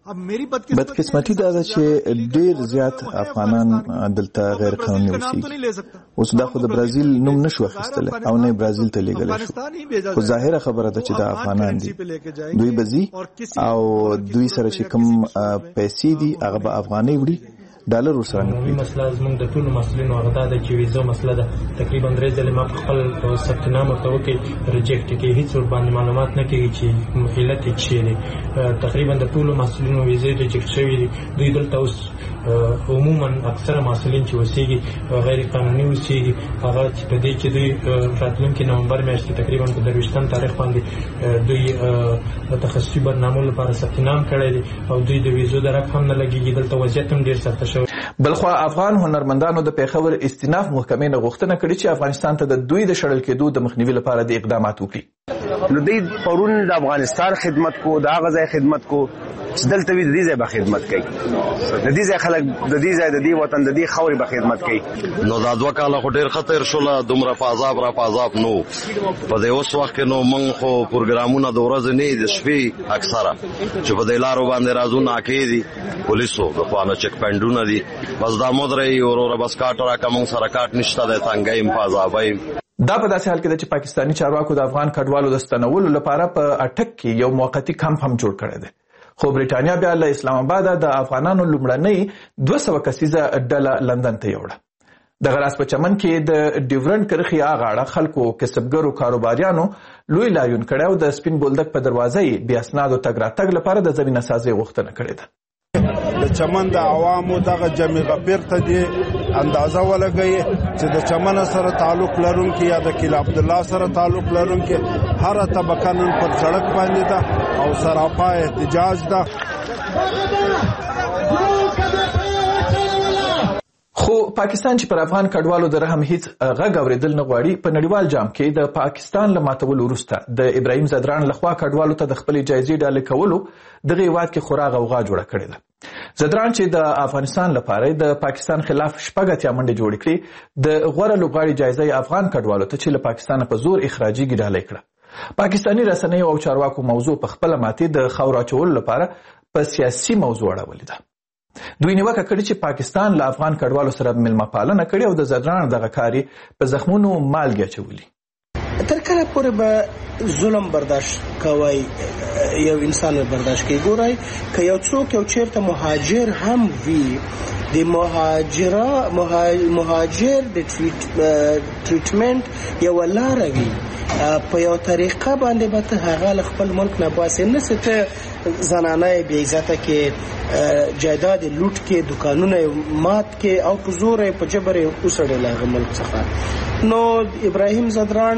بدقسمتي دا ده چې ډیر زیات افغانان دلته غیر قانوني اوسېږي. اوس دا خو د برازیل نوم نشو اخیستلی او نه برازیل ته لیږلی شو، خو ظاهره خبره ده چې دا افغانان دي. دوی به ځي او دوی سره چې کوم پیسې دي هغه به افغانۍ وړي، ډالر ورسره نه وړي. مسله زموږ د ټولو مسؤلینو هغه دا ده چې ویزه مسله ده. تقریبا درې ځلې ما په خپل ثبتنامه ورته وکړې، ریجکټ یې کوي، هېڅ ورباندې معلومات نه کوي چې علت یې څه دی. تقریبا د ټولو مسؤلینو ویزې ریجکټ شوي دي. دوی دلته اوس عموما اکثره مسؤلین چې اوسېږي غیر قانوني اوسېږي، هغه چې په دې چې دوی راتلونکي نومبر میاشت کې تقریبا په درویشتم تاریخ باندې دوی تخصصي برنامو لپاره ثبتنام کړی دی او دوی د ویزو درک هم نه لګېږي. دلته وضعیت هم ډېر سخته شوی. بلخوا افغان هنرمندانو د پیښور استیناف محکمې نه غوښتنه کړې چې افغانستان ته د دوی د شړل کېدو د مخنیوي لپاره د اقدامات وکړي. نو دوی پرون د افغانستان خدمت کو، د هغه ځای خدمت کو چې دلته وي، د دې ځای به خدمت کوي، د دې ځای خلک د دې ځای د دې وطن د دې خاورې به خدمت کوي. نو دا دوه کاله خو ډېر خطر شوله، دومره په عذاب را په عذاب نو په دې اوس وخت کې نو موږ خو پروګرامونه د ورځې نه د شپې اکثره چې په دې لارو باندې رازو ناکې دي، پولیسو د خوانه چک پاینټونه دي، بس دا مدرې وروره بس کاټ راکه، موږ سره کاټ نشته د تنګایم په عذابایم. دا په داسې حال کې ده چې پاکستاني چارواکو د افغان کډوالو د ستنولو لپاره په اټک کې یو موقتي کمپ هم جوړ کړی دی. خو برېټانیا بیا له اسلام آباد د افغانانو لومړنۍ دوه سوه کسیزه ډله لندن ته یوړه. دغه راز په چمن کې د ډیورنډ کرښې هغه خلکو کسبګرو کاروباریانو لوی لاریون کړی او د سپین بولدک په دروازه یې بې اسنادو تګ راتګ لپاره د زمینه سازۍ غوښتنه کړې ده. د چمن د عوامو دغه جمع غفیر ته دی اندازه ولګي چې د چمن سره تعلق لرونکي یا د کیل عبدالله سره تعلق لرونکي هر طبقه نن پر سړک باندې ده او سراپا احتجاج ده. خو پاکستان چې پر افغان کډوالو د رحم هیڅ غږ اورېدل نه غواړي، په نړیوال جام کې د پاکستان له ماتولو وروسته د ابراهیم زدران لخوا کډوالو ته د خپلې جایزې ډالۍ کولو دغه هیواد کې خورا غوغا جوړه کړې ده. زدران چې د افغانستان لپاره د پاکستان خلاف شپږ اتیا منډې جوړې کړې، د غوره لوبغاړي جایزه افغان کډوالو ته چې له پاکستانه په زور اخراجیږي ډالۍ کړه. پاکستاني رسنیو او چارواکو موضوع په خپله ماتې د خاورو اچولو لپاره په سیاسي موضوع اړولې ده. دوی نیوکه کړې چې پاکستان له افغان کډوالو سره مېلمه پالنه کړې او د زدران دغه کار په زخمونو مالګې اچولي. تر کله پورې به ظلم برداشت کوي یو انسان برداشت کوي؟ ګورئ که یو څوک یو چیرته مهاجر هم وي، د مهاجره مهاجر د ټریټمنټ یو لاره وي، په یو طریقه باندې به ته هغه له خپل ملک نه باسې، نسې ته زنانه بې عزته کې، جایداد لوټ کې، دکانونه مات کې او په زور په جبر وسړل هغه ملک څخه. نو ابراهیم زدران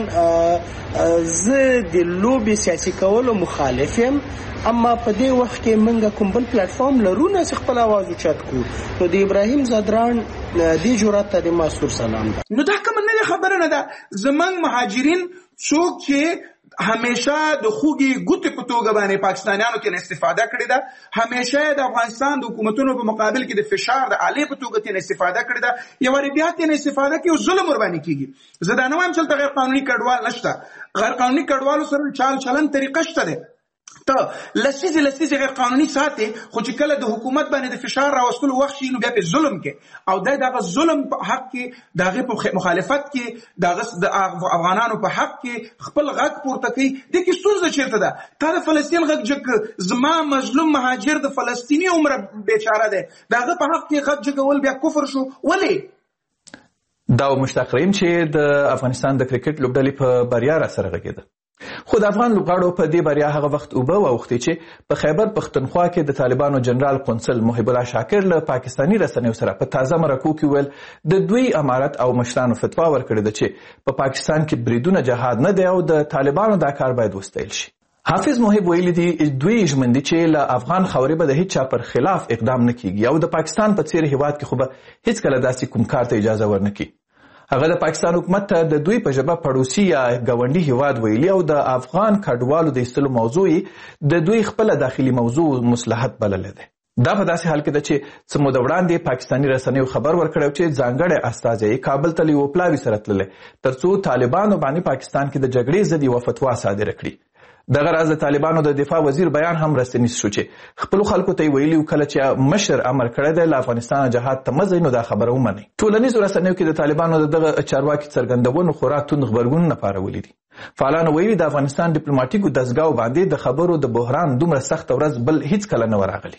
زه د لوبې سیاسي کولو مخالف یم، اما په دې وخت کې موږ کوم بل پلیټفارم لرو نه چې خپل اواز اوچت کړو. نو د ابراهیم زدران دې جرأت ته د ماسور سلام ده. نو دا کوم نه خبره نه ده. زمنګ مهاجرین څوک چې همیشه د خوږی ګوتې په توګه باندې پاکستانیانو کې استفاده کړې ده، همیشه د افغانستان د حکومتونو په مقابل کې د فشار د آلې په توګه کې استفاده کړې ده، یو بیا ته استفاده کوي او ظلم ور باندې کیږي. زه دا نه وایم چې غیر قانوني کډوال نشته، غیر قانوني کډوالو سره چال چلن طریقه شته ده. ته لسیزه لسیزه غیر قانوني ساتي، خو چې کله د حکومت باندې د فشار راوستلو وخت شي نو بیا په ظلم کې او دغه ظلم په حق کې دغه په مخالفت کې دغه د افغانانو په حق کې خپل غږ پورته کوي. د کی ستونزه چیرته ده؟ تا د فلسطین غږ جګ زما مظلوم مهاجر د فلسطینی عمر بیچاره ده، دغه په حق کې غږ جګول بیا کفر شو. ولې دا مشتاق رحیم چې د افغانستان د کرکټ لوبډلې په بریا را سره غږیده. خو د افغان لوبغاړو په دې بریا هغه وخت اوبه واوښتې چې په خیبر پښتونخوا کې د طالبانو جنرال قونسل محب الله شاکر له پاکستاني رسنیو سره په تازه مرکو کې ویل د دوی امارت او مشرانو فتوا ورکړې ده چې په پا پاکستان کې بریدونه جهاد نه دی او د طالبانو دا کار باید وستایل شي. حافظ محب ویلي دي دوی ژمن دي چې له افغان خاورې به د هیڅ چا پر خلاف اقدام نه کیږي او د پاکستان په څیر هیواد کې خو به هیڅکله داسې کوم کار ته اجازه ورنکړي. هغه د پاکستان حکومت ته د دوی په ژبه پړوسی یا ګاونډي هیواد ویلي او د افغان کډوالو د ایستلو موضوع د دوی خپل داخلي موضوع مصلحت بللی دی. دا په داسې حال کې ده چې څه موده وړاندې پاکستاني رسنیو خبر ورکړی چې ځانګړی استازی کابل ته له یوه پلاوي سره تللی تر څو طالبانو باندې پاکستان کې د جګړې ضد یوه فتوا صادره کړي. دغه راز د طالبانو د دفاع وزیر بیان هم رسنیز شو چې خپل خلکو ته ویلي کله چې مشر امر کړی دی له افغانستان جهاد ته مزه نو دا خبره ومني. ټولنیزو رسنیو کې د طالبانو دغه چارواکي څرګندونو خورا توند غبرګونونه پارولي دي. فعالانو ویلي د افغانستان ډیپلوماټیکو دستګاو باندې د خبرو د بحران دومره سخت ورځ بل هیڅ کله نه ورغلی.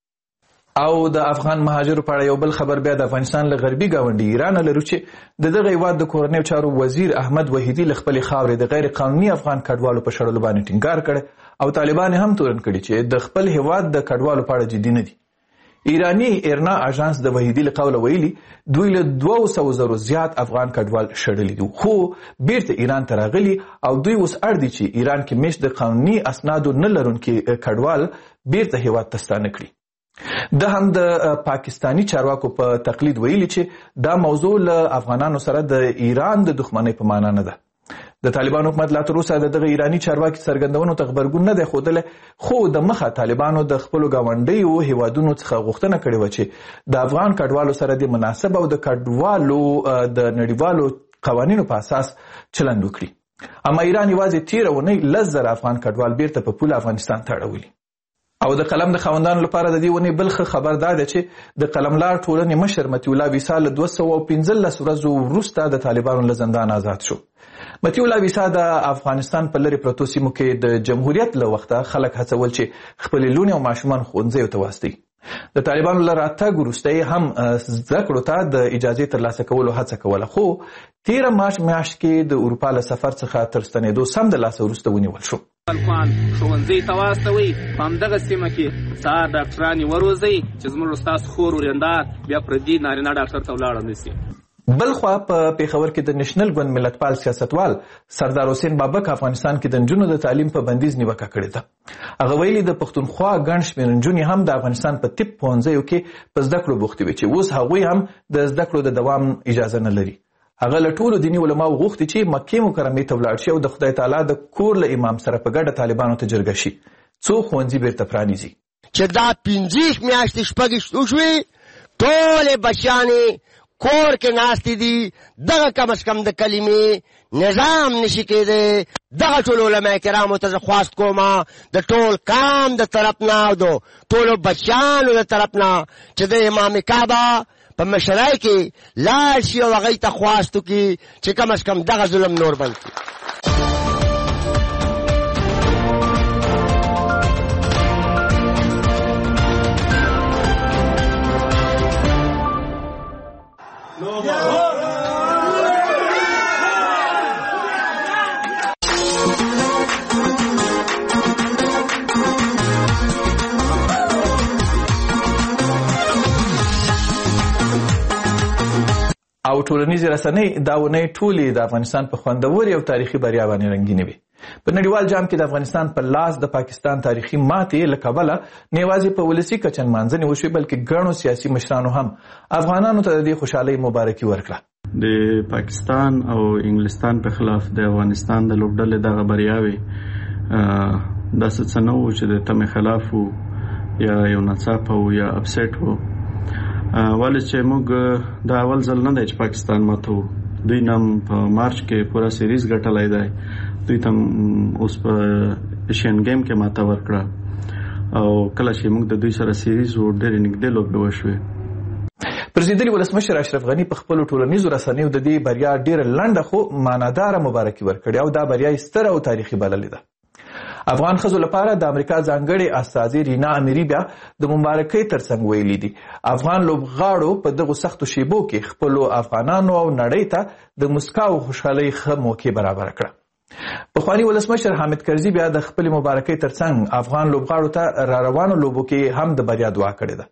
او د افغان مهاجرو په اړه یو بل خبر بیا د افغانستان له غربي ګاونډي ایران لرو چې د دغه هیواد د کورنیو چارو وزیر احمد وحیدي له خپلې خاورې د غیر قانوني افغان کډوالو په شړلو باندې ټینګار کړی او طالبان هم تورن کړي چې د خپل هیواد د کډوالو په اړه جدي نه دي. ایرانی ایرنا اژانس د وحیدي له قوله ویلي دوی له دوه سوه زرو زیات افغان کډوال شړلي دي خو بیرته ایران ته راغلي او دوی اوس اړ دي چې ایران کې میشت د قانوني اسنادو نه لرونکي کډوال بیرته هیواد ته ستانه کړي. د هم د پاکستانی چارواکو په تقلید ویلي چې دا موضوع له افغانانو سره د ایران د دښمنۍ په معنا نه ده. د طالبانو حکومت لا تر اوسه د دغه ایرانی چارواکي څرګندونو ته غبرګون نه دی ښودلی خو د مخه طالبانو د خپلو ګاونډیو هیوادونو څخه غوښتنه کړې وه چې د افغان کډوالو سره د مناسب او د کډوالو د نړیوالو قوانینو په اساس چلند وکړي. اما ایران یوازې تیره اونۍ لس زره افغان کډوال بیرته په پوله افغانستان ته اړولي. او د قلم د خاوندانو لپاره د دې ونې بل ښه خبر دا ده چې د قلملار ټولنې مشر مطیع الله ویسا له دوه سوه پنځلس ورځو وروسته د طالبانو له زندان آزاد شو. مطیع الله ویسا د افغانستان په لرې پرتو سیمو کې د جمهوریت له وخته خلک هڅول چې خپلې لوڼې او ماشومان ښوونځیو ته واستوي. د طالبانو له راتګ وروسته هم زده کړو ته د اجازې ترلاسه کولو هڅه کوله خو تیره مارچ میاشت کې د اروپا له سفر څخه تر ستنېدو سمدلاسه وروسته ونیول شو. خلکوان ښوونځي ته واستوئ په همدغه سیمه کې سهار ډاکټران یې وروزئ چې زموږ ستاسو خور ورېندار بیا پردي نارینه ډاکټر ته ولاړه نه سي. بل خوا په پیښور کې د نېشنل ګوند ملتپال سیاستوال سردار حسین بابک افغانستان کې د نجونو د تعلیم په بندیز نیوکه کړې ده. هغه ویلي د پښتونخوا ګڼ شمېر نجونې هم د افغانستان په طب پوهنځیو کې په زده کړو بوختې وي چې اوس هغوی هم د زده کړو د دوام اجازه نه لري. هغه له ټولو دیني علماو غوښتي چې مکې مکرمې ته ولاړ شي او د خدای تعالی د کور له امام سره په ګډه طالبانو ته جرګه شي څو ښوونځي بیرته پرانیزي. چې دا پنځه میاشتې شپږ وشوې ټولې بچیانې کور کې ناستې دي دغه کم از کم د کلمې نظام نشي کېدی. دغه ټول علما کرامو ته زه خواست کوم د ټول کام د طرف نه او د ټولو بچیانو د طرف نه چې د امام کعبه په مشرۍ کې لاړ شي او هغوی ته خواست وکړي چې کم از کم دغه ظلم نور بند کړي. او ټولنیزې رسنۍ دا ونې ټولې د افغانستان په خوندورې او تاریخي بریا باندې رنګینې وي. په نړیوال جام کې د افغانستان په لاس د پاکستان تاریخي ماتې له کبله نه یوازې په ولسي کچه نمانځنې وشوې بلکې ګڼو سیاسي مشرانو هم افغانانو ته د دې خوشحالۍ مبارکي ورکړه. د پاکستان او انګلستان په خلاف د افغانستان د لوبډلې دغه بریاوې داسې څه نه وو چې د تمې خلاف وو یا یو ناڅاپه وو یا اپسیټ وو. ولې چې موږ دا اول ځل نه دی چې پاکستان ماتو. دوی نم په مارچ کې پورا سیریز ګټلی دی. دوی ته اوس په ایشین گیم کې ماته ورکړه او کله چې موږ د دوی سره سیریز و ډېرې نږدې لوبې وشوې. پرزیدلي ولسمشر اشرف غني په خپلو ټولنیزو رسنیو د دې بریا ډېره لنډه خو معناداره مبارکي ورکړې او دا بریا یې ستره او تاریخي بللې ده. افغان ښځو لپاره د امریکا ځانګړې استازې رینا امیري بیا د مبارکۍ ترڅنګ ویلي دي افغان لوبغاړو په دغو سختو شیبو کې خپلو افغانانو او نړۍ ته د مسکا او خوشحالۍ ښه موقع برابره کړه. پخواني ولسمشر حامد کرزي بیا د خپلې مبارکۍ ترڅنګ افغان لوبغاړو ته را روانو لوبو کې هم د بریا دعا کړې ده.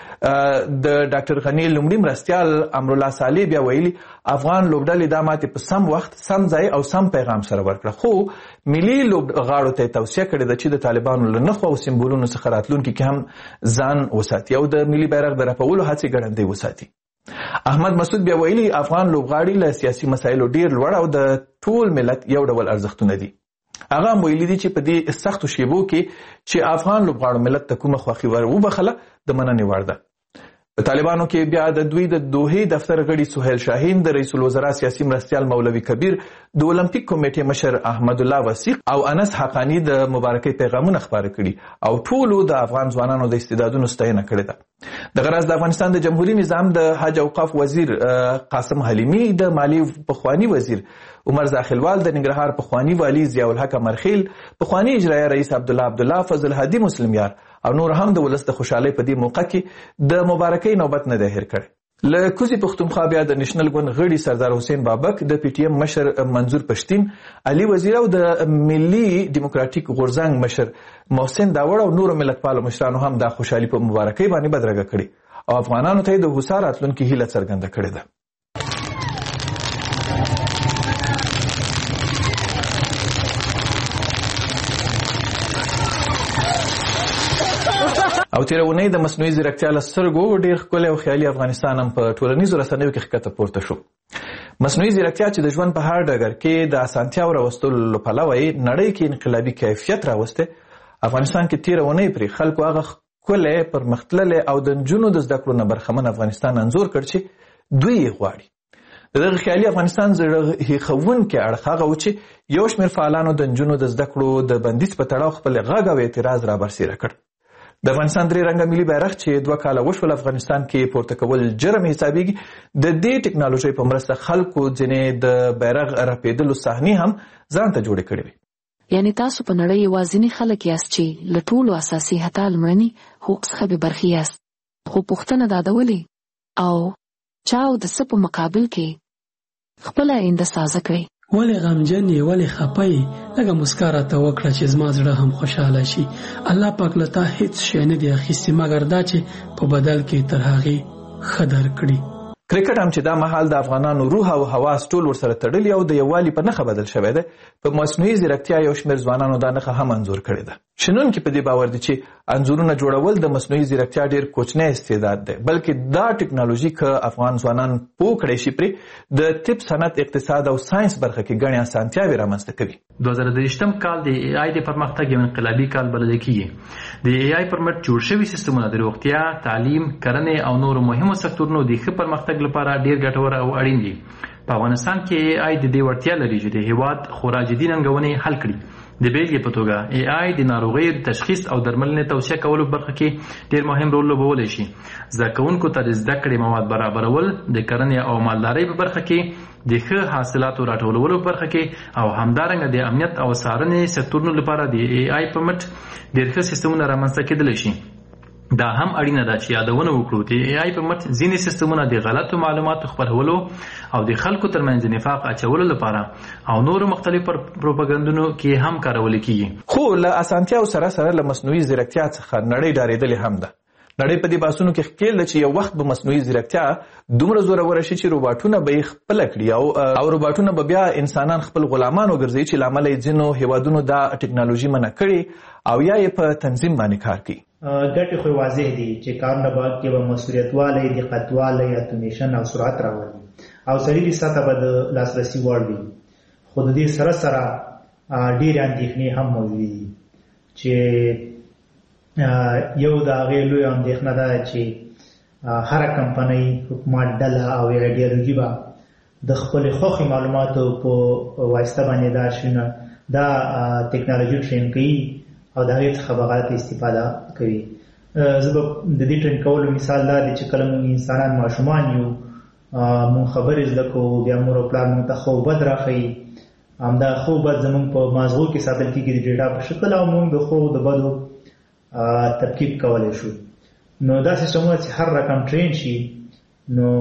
د ډاکټر غني لومړي مرستیال امرالله صالح بیا ویلي افغان لوبډلې دا ماتې په سم وخت سم ځای او سم پیغام سره ورکړه خو ملي لوبغاړو ته توصیه کړې ده چې د طالبانو له نښو او سمبولونو څخه راتلونکي کې هم ځان وساتي او د ملي بیرغ د رپولو هڅې ګړندۍ وساتي. احمد مسعود بیا ویلي افغان لوبغاړي له سیاسي مسایلو ډیر لوړ او د ټول ملت یو ډول ارزښتونه دي. هغه هم ویلي دي چې په دې سختو شیبو کې چې افغان لوبغاړو ملت ته کومه خوښي ور وبخله د مننې وړ ده. په طالبانو کې بیا د دوی د دوحې دفتر غړي سهیل شاهین، د رئیس الوزرا سیاسي مرستیال مولوي کبیر، د اولمپیک کمیټې مشر احمد الله وثیق او انس حقانی د مبارکۍ پیغامونه خپاره کړي او ټولو د افغان ځوانانو د استعدادونو ستاینه کړې ده. دغه راز د افغانستان د جمهوریت نظام د حج اوقاف وزیر قاسم حلیمی، د مالی پخوانی وزیر عمر زاخلوال، د ننګرهار پخوانی والی ضیاء الحق امرخیل، پخوانی اجرایه رئیس عبدالله عبدالله، فضل هادي مسلمیار او نور هم د ولس د خوشحالۍ په دې موقع کې د مبارکۍ نوبت نه دی هیر کړی. له کوزي پښتونخوا بیا د نېشنل ګوند غړي سردار حسین بابک، د پی ټی ایم مشر منظور پښتین، علي وزیر او د ملي ډیموکراټیک غورځنګ مشر محسن داوړ او نور ملتپالو مشرانو هم د خوشحالۍ په مبارکۍ باندې بدرګه کړي او افغانانو ته د هوسا راتلونکي هیله څرګنده کړې ده. او تیره اونۍ د مصنوعي ځیرکتیا له سترګو ډېر ښکلی او خیالي افغانستان هم په ټولنیزو رسنیو کې ښکته پورته شو. مصنوعي ځیرکتیا چې د ژوند په هر ډګر کې د اسانتیاو راوستلو له پلوه یې نړۍ کې انقلابي کیفیت راوستی، افغانستان کې تیره اونۍ پرې خلکو هغه ښکلی پرمختللی او د نجونو د زده کړو نه برخمن افغانستان انځور کړ چې دوی یې غواړي. د دغه خیالي افغانستان زړه هیښوونکی اړخ هغه و چې یو شمېر فعالانو د نجونو د زده کړو د بندیز په تړاو خپل غږ او اعتراض رابرسېره کړ. د افغانستان درې رنګه ملي بیرغ چې دوه کاله وشول افغانستان کې پورته کول جرم حسابیږي، د دې ټکنالوژۍ په مرسته خلکو ځینې د بیرغ رپېدلو صحنې هم ځان ته جوړې کړې وي. یعنی تاسو په نړۍ یوازیني خلک یاست چې له ټولو اساسي حتی لومړني حقوق څخه بې برخې یاست. خو پوښتنه دا ده ولې او چا او د څه په مقابل کې خپله آینده سازه کړئ؟ ولې غمجن یې، ولې خفه یې؟ لږه مسکا راته وکړه چې زما زړه هم خوشحاله شي. الله پاک له تا هېڅ شی نه دی اخیستی مګر دا چې په بدل کې تر هغې ښه درکړي. کرکټ هم چې دا مهال د افغانانو روح او حواس ټول ورسره تړلي او د یووالي په نښه بدل شوی دی. په مصنوعي ځیرکتیا یو شمېر ځوانانو دا نښه هم انځور کړې ده. شنونکي په دې باور دي چې انځورونه جوړول د مصنوعي ځیرکتیا ډېر کوچنی استعداد دی، بلکې دا ټکنالوژي که افغان ځوانان پوه کړی شي پرې د طب، صنعت، اقتصاد او ساینس برخه کې ګڼې اسانتیاوې رامنځته کوي. دوه زره دېرشم کال د ای آی د پرمختګ یو انقلابي کال بلل کېږي. د ای آی پر مټ جوړ شوي سیستمونه د روغتیا، تعلیم، کرنې او نورو مهمو سکتورونو د ښه پرمختګ لپاره ډېر ګټور او اړین دي. په افغانستان کې ای آی د دې وړتیا لري چې د هېواد خورا جدي ننګونې حل کړي. د بیلګې په توګه ای آی د ناروغیو د تشخیص او درملنې توصیه کولو برخه کې ډېر مهم رول لوبولی شي. زده کوونکو ته د زده کړې مواد برابرول، د کرنې او مالدارۍ په برخه کې د ښه حاصلاتو راټولولو په برخه کې او همدارنګه د امنیت او څارنې سکتورونو لپاره د ای آی په مټ ډېر ښه سیستمونه رامنځته کېدلی شي. دا هم اړینه ده چې یادونه وکړو د ای آی په مټ ځینې سیستمونه د غلطو معلوماتو خپرولو او د خلکو ترمنځ نفاق اچولو لپاره او نورو مختلف پروپاګاندا کې هم کارول کیږي. خو له اسانتیاو سره سره له مصنوعي ځیرکتیا څخه نړۍ ډارېدلې هم ده. نړۍ په دې بحثونو کې ښکېل ده چې یو وخت به مصنوعي ځیرکتیا دومره زوروره شي چې روباټونه به یې خپله کړي او او روباټونه به بیا انسانان خپل غلامان وګرځوي چې له امله یې ځینو هېوادونو دا ټکنالوژي منع کړي او یا یې په تنظیم باندې کار کوي. ګټې خو واضح دي چې کارونه به کې به مسؤلیتوالی، دقتوالی، اتومیشن او سرعت راولي او سریري سطح به د لاسرسي وړ وي. خو د دې سره سره ډېرې اندېښنې هم موجودې دي چې یو د هغې لویه اندېښنه ده چې هره کمپنۍ، حکومت ډله او ایډیالوژي به د خپلې خوښې معلوماتو په واسطه باندې دا شونه دا ټکنالوژي ټرین کوي او د هغې څخه به غلطه استفاده کوي. زه به د دې ټرین کولو مثال دا دی چې کله موږ انسانان ماشومان یو، موږ خبرې زده کوو، بیا مور او پلار موږ ته ښه بد راښیي، همدا ښه بد زموږ په مازغو کې ساتل کېږي د ډیټا په شکل او موږ د ښو د بدو ترکیب کولی شو. نو دا سیستمونه چې هر رقم ټرین شي نو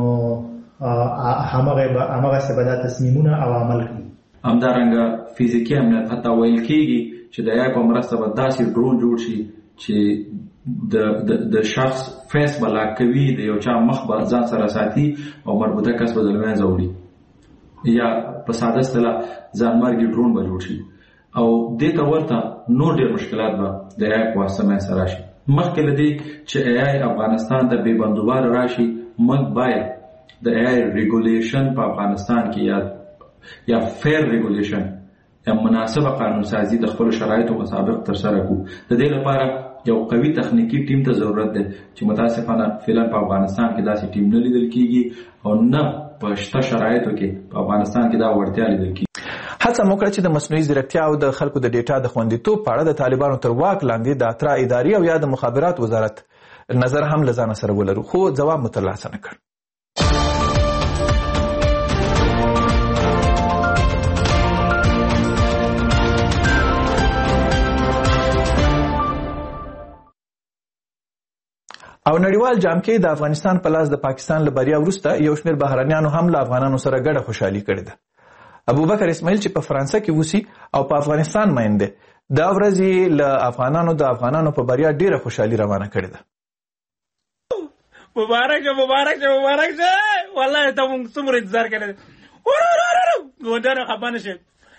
همغسې به دا تصمیمونه او عمل کوي. همدارنګه فزیکي امنیت حتی ویل کېږي چې د یا په مرسته به داسې ډرون جوړ شي چې د شخص فیس به لاک کوي، د یو چا مخ به ځان سره ساتي او مربوطه کس به د له منځه وړي، یا په ساده اصطلاح ځانمرګي ډرون به جوړ شي او دې ته ورته نور ډېر مشکلات به د ای آی په واسطه منځته راشي. مخکې له دې چې ای آی افغانستان ته بې بندوباره راشي، موږ باید د ای آی ریګولیشن په افغانستان کې یا یا فیر ریګولیشن یا مناسبه قانون سازي د خپل شرایطو مطابق ترسره کړو. د دې لپاره یو قوي تخنیکی ټیم ته ضرورت دی چې متاسفانه فعلا په افغانستان کې داسې ټیم نه لیدل کیږي او نه په شته شرایطو کې په افغانستان کې دا وړتیا لیدل کیږي. هڅه مو کړه چې د مصنوعي ځیرکتیا او د خلکو د ډیټا د خوندیتوب په اړه د طالبانو تر واک لاندې د اترا اداري او یا د مخابرات وزارت نظر هم له ځانه سره ولرو، خو ځواب مو ترلاسه نه کړ. او نړیوال جام کې د افغانستان په لاس د پاکستان له بریا وروسته یو شمېر بهرنیانو هم له افغانانو سره ګډه خوشحالي کړې ده. ابوبکر اسماعیل چې په فرانسه کې اوسي او په افغانستان مین دی، دا ورځ له افغانانو د افغانانو په بریا ډیره خوشحالي روانه کړې ده. مبارک شه مبارک شه مبارک شه، والله ته موږ څومره انتظار کړی ګوندانو خفه نه شي.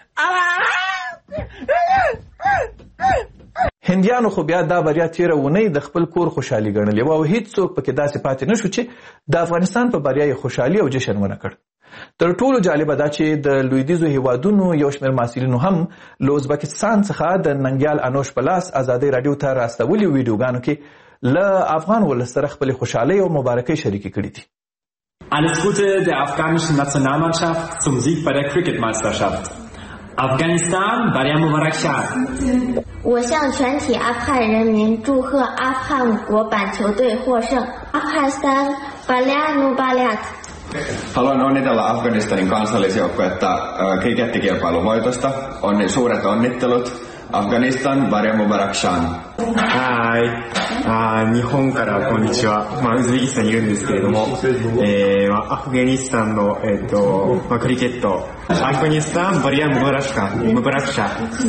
هندیانو خو بیا دا بریا تیره اونۍ د خپل کور خوشحالي ګڼلې وه او هیڅوک پکې داسې پاتې نه شو چې د افغانستان په بریا یې خوشحالي او جشن ونه کړ. تر ټولو جالبه دا چې د لویدیځو هیوادونو یو شمېر محصلینو هم له ازبکستان څخه د ننګیال انوش په لاس ازادۍ راډیو ته راستولي ویډیوګانو کې له افغان ولس سره خپلې خوشحالۍ او مبارکۍ شریکې کړي دي. Alles Gute der afghanischen Nationalmannschaft zum Sieg bei der Cricket-Meisterschaft. Afghanistan, Barya Mubarak Shah. 我向全体阿富汗人民祝贺阿富汗国板球队获胜。Afghanistan, Barya Mubarak. Haluan onnitella Afganistanin kansallisjoukkuetta krikettikilpailun voitosta. On suuret onnittelut. Afghanistan, Barya Mubarak Shah. はいあ日本からこんにちは、まあ、ウズベキスタンにいるんですけれども、えーまあ、アフガニスタンの、えーとまあ、クリケットアフガニスタンバリアムバラシカムバラクシャ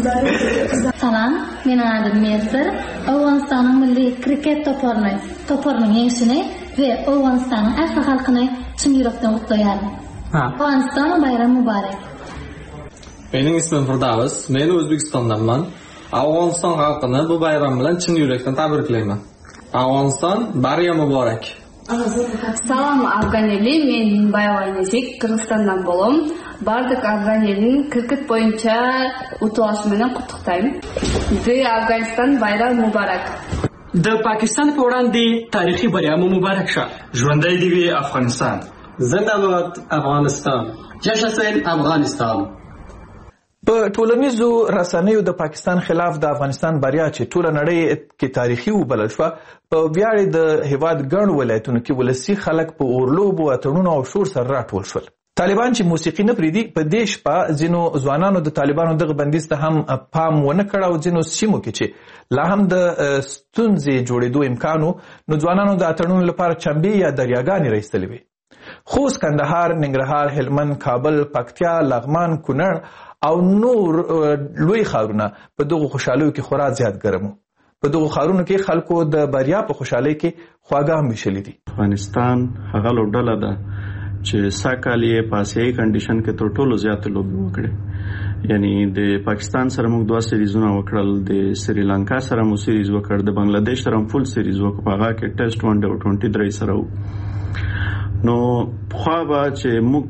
Salam, men adım Mesir. Afganistanın milli kriket toparını toparının yenişini ve Afganistanın asli halkını tüm yürekten kutlayalım. Afganistan bayramı mübarek. Benim ismim Firdavs. Men O'zbekistondanman. Afg'oniston xalqini bu bayram bilan chin yurakdan tabriklayman. Afg'oniston Barya Muborak. Salam Afgan eli, men Bayvaynejik, Qirg'izistondan bo'lim. Bardik Afgan elini kriket bo'yicha utilashini qutlaqlayman. De Afg'oniston bayram muborak. د پاکستان په وړاندې تاریخي بریا مو مبارک شه. ژوندی دې وي افغانستان. زنده باد افغانستان. جشن افغانستان. په ټولنیزو رسنیو د پاکستان خلاف د افغانستان بریا چې ټوله نړۍ کې تاریخي وبلل شوه، په ویاړې د هیواد ګڼ ولایتونو کې ولسي خلک په اورلوبو اتڼونو او شور سره راټول شول. طالبان چې موسیقي نه پرېږدي، په دې شپه ځینو ځوانانو د طالبانو دغه بندیز ته هم پام ونه کړ او ځینو سیمو کې چې لا هم د ستونزې جوړېدو امکان و، نو ځوانانو د اتڼونو لپاره چمبې یا دریاګانې راایستلې وې. خوست، کندهار، ننګرهار، هلمند، کابل، پکتیا، لغمان، کونړ او نور لوی ښارونه په دغو خوشحالیو کې خورا زیات ګرم وو. په دغو ښارونو کې خلکو د بریا په خوشحالۍ کې خواږه هم ویشلي دي. افغانستان هغه لوبډله ده چې سږکال یې په آسیایي کنډیشن کې تر ټولو زیاتې لوبې وکړې. یعنی د پاکستان سره موږ دوه سیریزونه وکړل، د سریلانکا سره مو سیریز وکړ، د بنگلادیش سره هم فول سیریز وکړ، په هغه کې ټیسټ ون ډے او ټوینټي درې سره وو. نو پخوا به چې موږ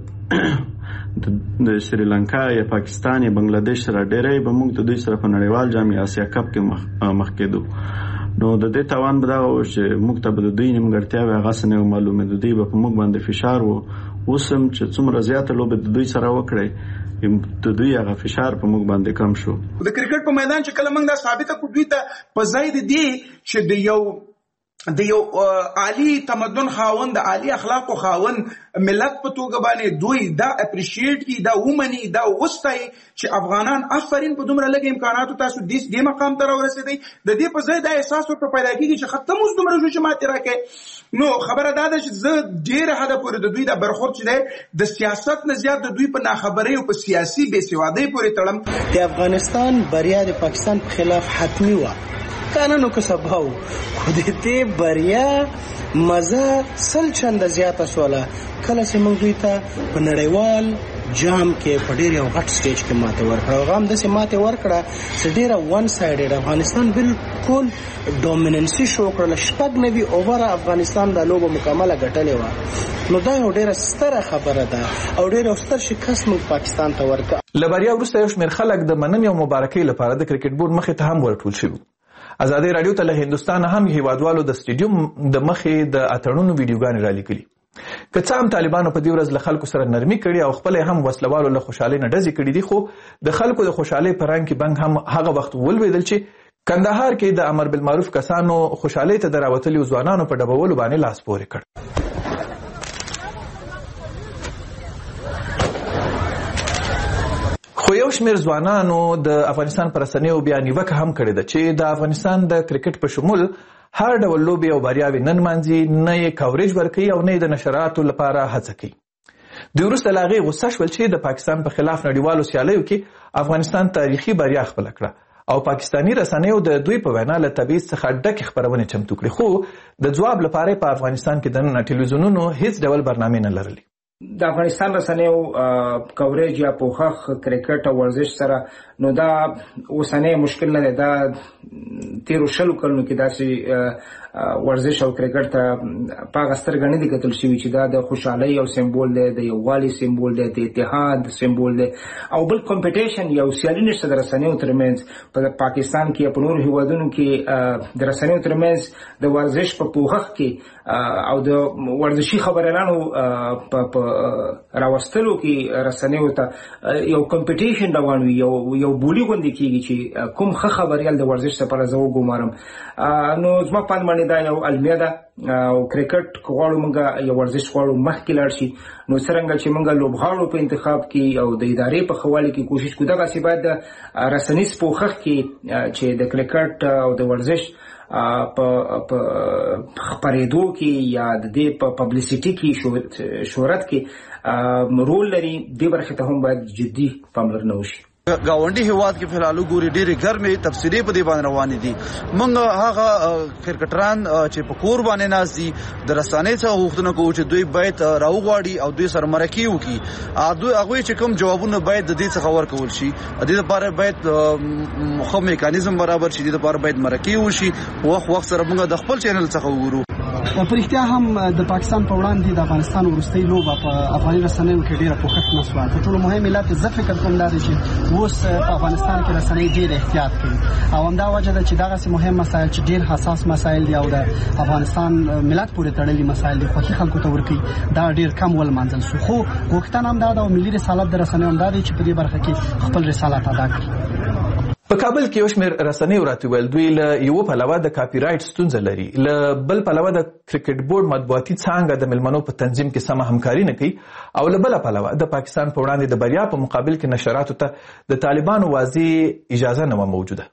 د سریلانکا یا پاکستان یا بنگلادیش سره ډېری به موږ د دوی سره په نړیوال جام یا اسیا کپ کې مخ کېدو. نو د دې توان به دا و چې موږ ته به د دوی نیمګړتیاوې هغسې نه معلومې، د دوی به په موږ باندې فشار و. اوس هم چې څومره زیاته لوبې د دوی سره وکړئ، د دوی هغه فشار په موږ باندې کم شو. د کرکټ په میدان چې کله موږ دا ثابته کړو دوی ته په ځای د دې چې د یو د یو عالی تمدن خاوند، د عالی اخلاقو خاوند ملت په توګه باندې دوی دا اپریشیټ کی، دا ومني، دا وستای چې افغانان آفرین په دومره لږ امکاناتو تاسو دې مقام ته راورسېدئ. د دې په ځای دا احساس ورته پیدا کېږي چې ختم اوس دومره شو چې ماتې راکړئ. نو خبره دا ده چې زه ډېره حده پورې د دوی دا برخورد چې دی د سیاست نه زیات د دوی په ناخبرۍ او په سیاسي بېسوادۍ پورې تړم. د افغانستان بریا د پاکستان په خلاف حتمي وه، کانونو که سبا و، خو د دې بریا مزه سل چنده زیاته شوله کله چې موږ دوی ته په نړیوال جام کې په ډېر یو غټ سټیج کې ماته ورکړه. هغه هم داسې ماتې ورکړه چې ډېره ون سایډډ افغانستان بالکل ډومیننسي شو کړله. شپږ نوي اووره افغانستان دا لوبه مکمله ګټلې وه. نو دا یو ډېره ستره خبره ده او ډېر یو ستر شکست موږ پاکستان ته ورکړه. له بریا وروسته یو شمېر خلک د مننې او مبارکۍ لپاره د کرکټ بورډ مخې ته هم ورټول شوي. ازادي رادیو ته له هندستان هم هیوادوالو د سټیډیوم د مخې د اتړونو ویډیوګانې را لیکلي. که څه هم طالبانو په دې ورځ له خلکو سره نرمي کړې او خپل هم وسلوالو له خوشحالۍ نه ډزې کړي دي، خو د خلکو د خوشحالۍ په رنګ کې بنګ هم هغه وخت ولوېدل چې کندهار کې د امر بالمعروف کسانو خوشحالۍ ته د راوتلي ځوانانو په ډبولو باندې لاس پورې کړ. خو یو شمېر ځوانانو د افغانستان په رسنیو بیا نیوکه هم کړې ده چې د افغانستان د کرکټ په شمول هر ډول لوبې او بریاوې نه نمانځي، نه یې کوریج ورکوي او نه یې د نشراتو لپاره هڅه کوي. د وروسته له هغې غوسه شول چې د پاکستان په خلاف نړیوالو سیالیو کې افغانستان تاریخي بریا خپله کړه او پاکستاني رسنیو د دوی په وینا له تبعیض څخه ډکې خپرونې چمتو کړې، خو د ځواب لپاره په افغانستان کې دننه ټلویزیونونو هیڅ ډول برنامې نه لرلې. د افغانستان رسنیو کوریج یا پوښښ کرکټ او ورزش سره نو دا اوسنی مشکل نه دی. دا تیرو شلو کلونو کې داسې ورزش او کرکټ ته په هغه سترګه نه دي کتل شوي چې دا د خوشحالۍ یو سمبول دی، د یووالي سمبول دی، د اتحاد سمبول دی. او بل کمپټیشن یو سیالي نشته د رسنیو ترمنځ. په پاکستان کې په نورو هیوادونو کې د رسنیو ترمنځ د ورزش په پوښښ کې او د ورزشي خبريالانو په راوستلو کې رسنیو ته یو کمپټیشن روان وي، یو یو بولی غوندې کېږي چې کوم ښه خبریال د ورزش لپاره زه وګمارم. نو زما په اند باندې دا یو المیه ده او کرکټ که غواړو موږ یو ورزش غواړو مخکې لاړ شي، نو څرنګه چې موږ لوبغاړو په انتخاب کې او د ادارې په ښه والي کې کوشش کوو، دغسې باید د رسنیز پوښښ کې چې د کرکټ او د ورزش په خپرېدو کې یا د دې په پبلیسټي کې شهرت کې رول لري، دې برخې ته هم باید جدي پاملرنه وشي. گاونډي هیواد کې فلالو ګوري ډېرې ګرمې تفسیرې په دې باندې روانې دي. موږ هغه کرکټران چې په کور باندې ناست دي د رسنۍ څخه غوښتنه کوو چې دوی باید راوغواړي او دوی سره مرکې وکړي. هغوی چې کوم جوابونه باید د دې څخه ورکول شي، د دې لپاره باید ښه میکانیزم برابر شي، د دې لپاره باید مرکې وشي. وخت وخت سره موږ د خپل چینل څخه وګورو. په رښتیا هم د پاکستان په وړاندې د افغانستان وروستۍ لوبه په افغاني رسنیو کې ډېره پوښښ نه شوه. تر ټولو مهم علت زه فکر کوم دا دی چې اوس په افغانستان کې رسنۍ ډېر احتیاط کوي او همدا وجه ده چې دغسې مهم مسایل چې ډېر حساس مسایل دي او د افغانستان ملت پورې تړلي مسایل دي خوښي خلکو ته ورکوي، دا ډېر کم ولمانځل شو. خو غوښتنه همدا ده او ملي رسالت د رسنیو همدا دی چې په دې برخه کې خپل رسالت ادا کړي. په کابل کې یو شمېر رسنیو راته ویل دوی له یوه پلوه د کاپي رایټ ستونزه لري، له بل پلوه د کرکټ بورډ مطبوعاتي څانګه د مېلمنو په تنظیم کې سمه همکاري نه کوي، او له بله پلوه د پاکستان په وړاندې د بریا په مقابل کې نشراتو ته د طالبانو واضح اجازه نه وه موجوده.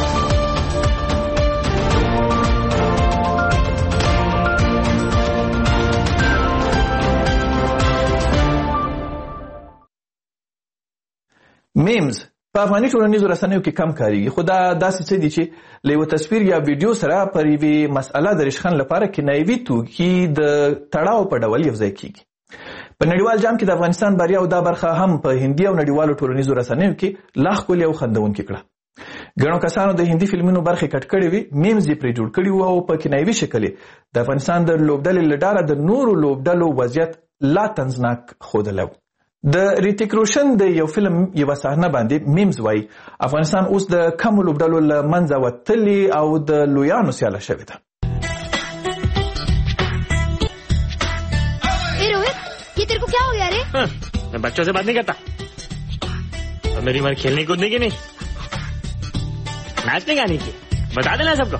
میمز په افغاني ټولنیزو رسنیو کې کم کاریږي، خو دا داسې څه دي چې له یوه تصویر یا ویډیو سره پر یوې مسئله د ریشخند لپاره کنایوي توکي د تړاو په ډول یوځای کیږي. په نړیوال جام کې د افغانستان بریا او دا برخه هم په هندي او نړیوالو ټولنیزو رسنیو کې لا ښکلې او خندونکې کړه. ګڼو کسانو د هندي فلمونو برخې کټ کړې وي، میمز یې پرې جوړ کړي وو او په کنایوي شکل د افغانستان د لوبډلې له ډاره د نورو لوبډلو وضعیت لا طنزناک ښودلی و. د ریتیک روشن د یو فلم یوه صحنه باندې میمز وایي افغانستان اوس د کمو لوبډلو له منځه وتلي او د لویانو سیاله شوې ده. मैं बच्चों से बात नहीं करता और मेरी उम्र खेलने कूदने की नहीं, नाचने गाने की, बता देना सबको.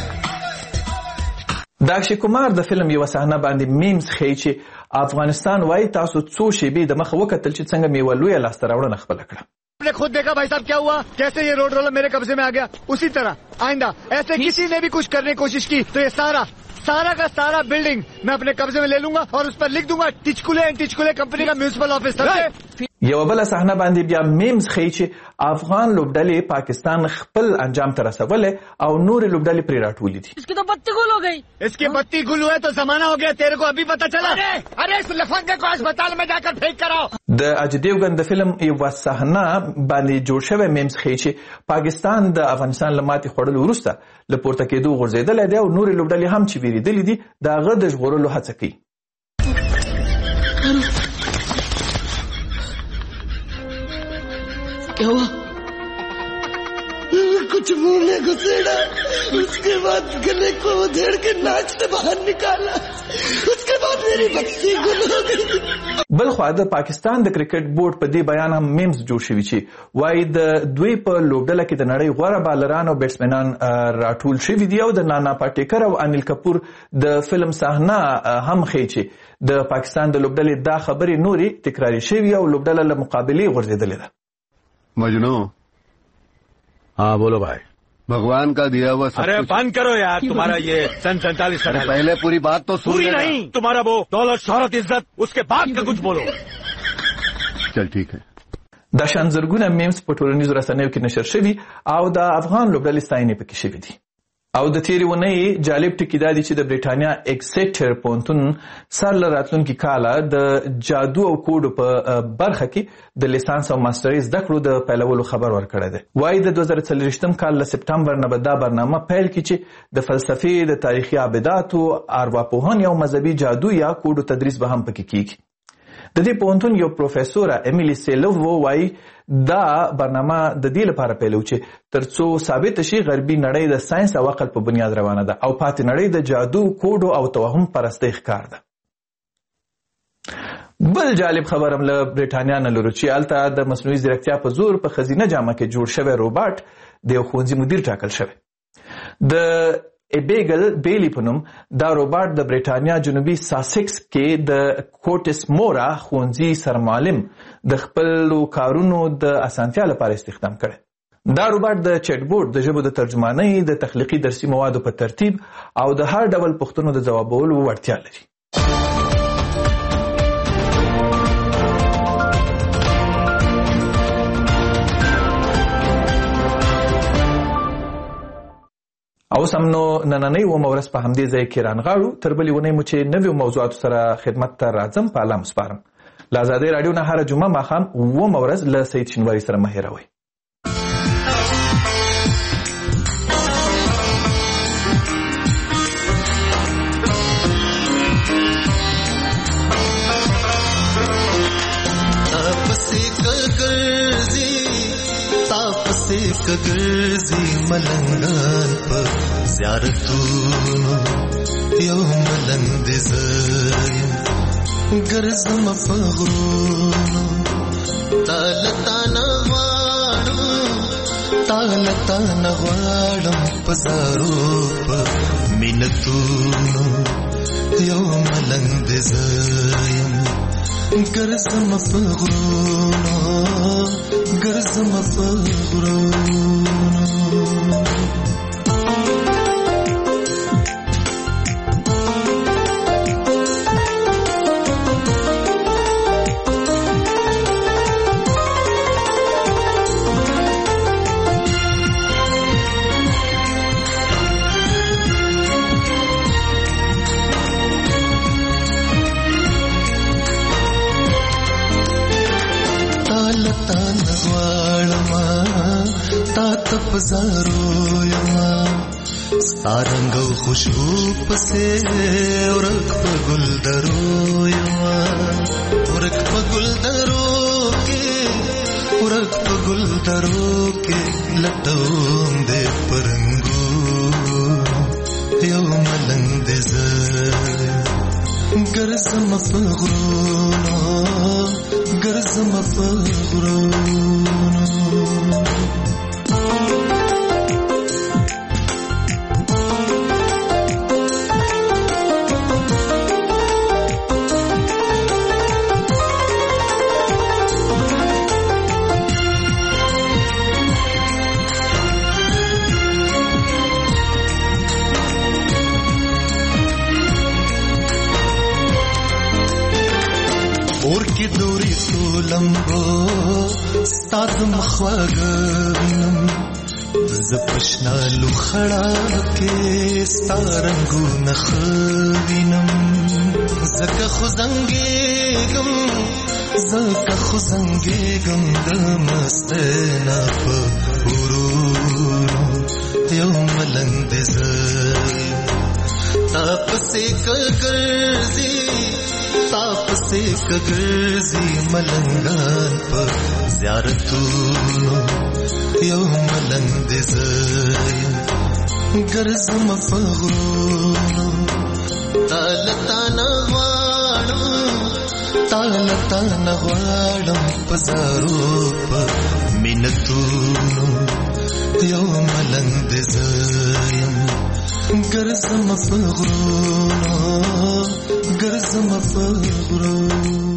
د اکشي کمار د فلم یوه صحنه باندې میمز ښیي چې افغانستان وایي تاسو څو شیبې د مخه وکتل چې څنګه مې یوه لویه لاسته راوړنه خپله کړه. आपने खुद देखा भाई साहब क्या हुआ, कैसे ये रोड रोलर मेरे कब्जे में आ गया. उसी तरह आइंदा ऐसे किसी ने भी कुछ करने की कोशिश की तो ये सारा सारा का सारा बिल्डिंग मैं अपने कब्जे में ले लूंगा और उस पर लिख दूंगा टिचकुले एंड टिचकुले कंपनी का म्युनिसिपल ऑफिस. یوه بله صحنه باندې بیا میمز ښیي چې افغان لوبډلې پاکستان خپل انجام ته رسولی او نورې لوبډلې پرې راټولې دي. इसकी तो बत्ती गुल हो गई. इसकी बत्ती गुल हुआ तो जमाना हो गया, तेरे को अभी पता चला. अरे इस लफंगे को अस्पताल में जाकर फेंक कराओ. د اجي دیوګن د فلم یوه صحنه باندې جوړ شوی میمز ښیي چې پاکستان د افغانستان له ماتې خوړلو وروسته له پورته کېدو غورځېدلی دی او نورې لوبډلې هم چې ویرېدلې دي د هغه د ژغورلو هڅه کوي. क्या हुआ? कुछ कुछ मुंह में घुसेड़ा, उसके बाद गले को उधेड़ के नाक से बाहर निकाला, उसके बाद मेरी बत्ती गुल हो गई. بل خو د پاکستان د کرکټ بورډ په دې بیان هم میمز جوړ شوی چې وایي د دوی په لوبډله کې د نړۍ غوره بالران او بیټسمنان راټول شوي دي او د نانا پاټیکر او انیل کپور د فلم صحنه هم ښیي چې د پاکستان د لوبډلې دا خبرې نورې تکراري شوي او لوبډله له مقابلې غورځېدلې ده. مجنو हाँ बोलो भाई. भगवान का दिया हुआ सब. अरे बंद करो यार तुम्हारा ये सन सैतालीस. पहले पूरी बात तो सुन. पूरी नहीं, तुम्हारा वो दौलत शोहरत इज्जत उसके बाद का कुछ बोलो. चल ठीक है. دا شان زرګونه میمز په ټولنیزو رسنیو کې نشر شوي او د افغان لوبډلې ستاینې پکې شوي دي. او د تیرې اونۍ جالب ټکي دا دي چې د برېټانیا اکسیټر پوهنتون سر له راتلونکي کاله د جادو او کوډو په برخه کې د لیسانس او ماسټرۍ زده کړو د پیلولو خبر ورکړی دی. وایي د دوه زره څلوېښتم کال له سپټمبر نه به دا برنامه پیل کړي چې د فلسفې، د تاریخي ابداتو، ارواپوهنې او مذهبي جادو یا کوډو تدریس به هم پکې کیږي. د دې پوهنتون یو پروفیسوره امیلی سیلوو وایي دا برنامه د دې لپاره پیلو چې ترڅو ثابت شي غربي نړۍ د ساينس او عقل په بنیاد روانه ده او پاتې نړۍ د جادو، کوډو او توهم پرستۍ ښکار ده. بل جالب خبر هم له برېټانیا نه لرو چې هلته د مصنوعي ځیرکتیا په زور په ښځینه جامه کې جوړ شوی روباټ د یو ښوونځي مدیر ټاکل شوی. د ایبیګل بیلی په نوم دا روباټ د برېټانیا جنوبي ساسکس کې د کوټس مورا ښوونځي سرمعلم د خپلو کارونو د اسانتیا لپاره استخدام کړی. دا روباټ د چیټ بوټ د ژبو د ترجمانۍ، د تخلیقي درسي موادو په ترتیب او د هر ډول پوښتنو د ځوابولو وړتیا لري. او سم نو نننۍ اومه ورځ په همدې ځای کې رانغاړو. تر بلې اونۍ مو چې نویو موضوعاتو سره خدمت ته راځم په الله مسپارم. له ازادۍ راډیو نه هره جمعه ماښام اومه ورځ له سید شینواري سره مه هېروئ. کګرځي ملنګان په زیارتونو یو ملنګ زایم ګرځم په غرونو تالتا نغواړم تالتا نغواړم په زارو په مینتونو یو ملنګ زایم ګرځم په غرونو ګرځم په غرونو. پزارو یما ستارنګ او خوشبو پسې ورک په ګل درو یما ورک په ګل درو کې ورک په ګل درو کې لټوم دې پرنګو یو ملنګ دې زه ګرځم په غرونو ګرځم په غرونو. لمبو ستاد مخواګم زپښنا لوخړه کې ستارنګو نخوینم زکه خزنګېګم زکه خزنګېګم د مستنا په ورونو یو ملنګ دې زه تاسې کګرځي تاسې کګرځي ملنګان په زیارتونو یو ملنګ دې زایم ګرځم په غرونو تال تانا غواړم تال تانا غواړم په زارو په مینتونو یو ملنګ دې زایم ګرځم په غرونو ګرځم په غرونو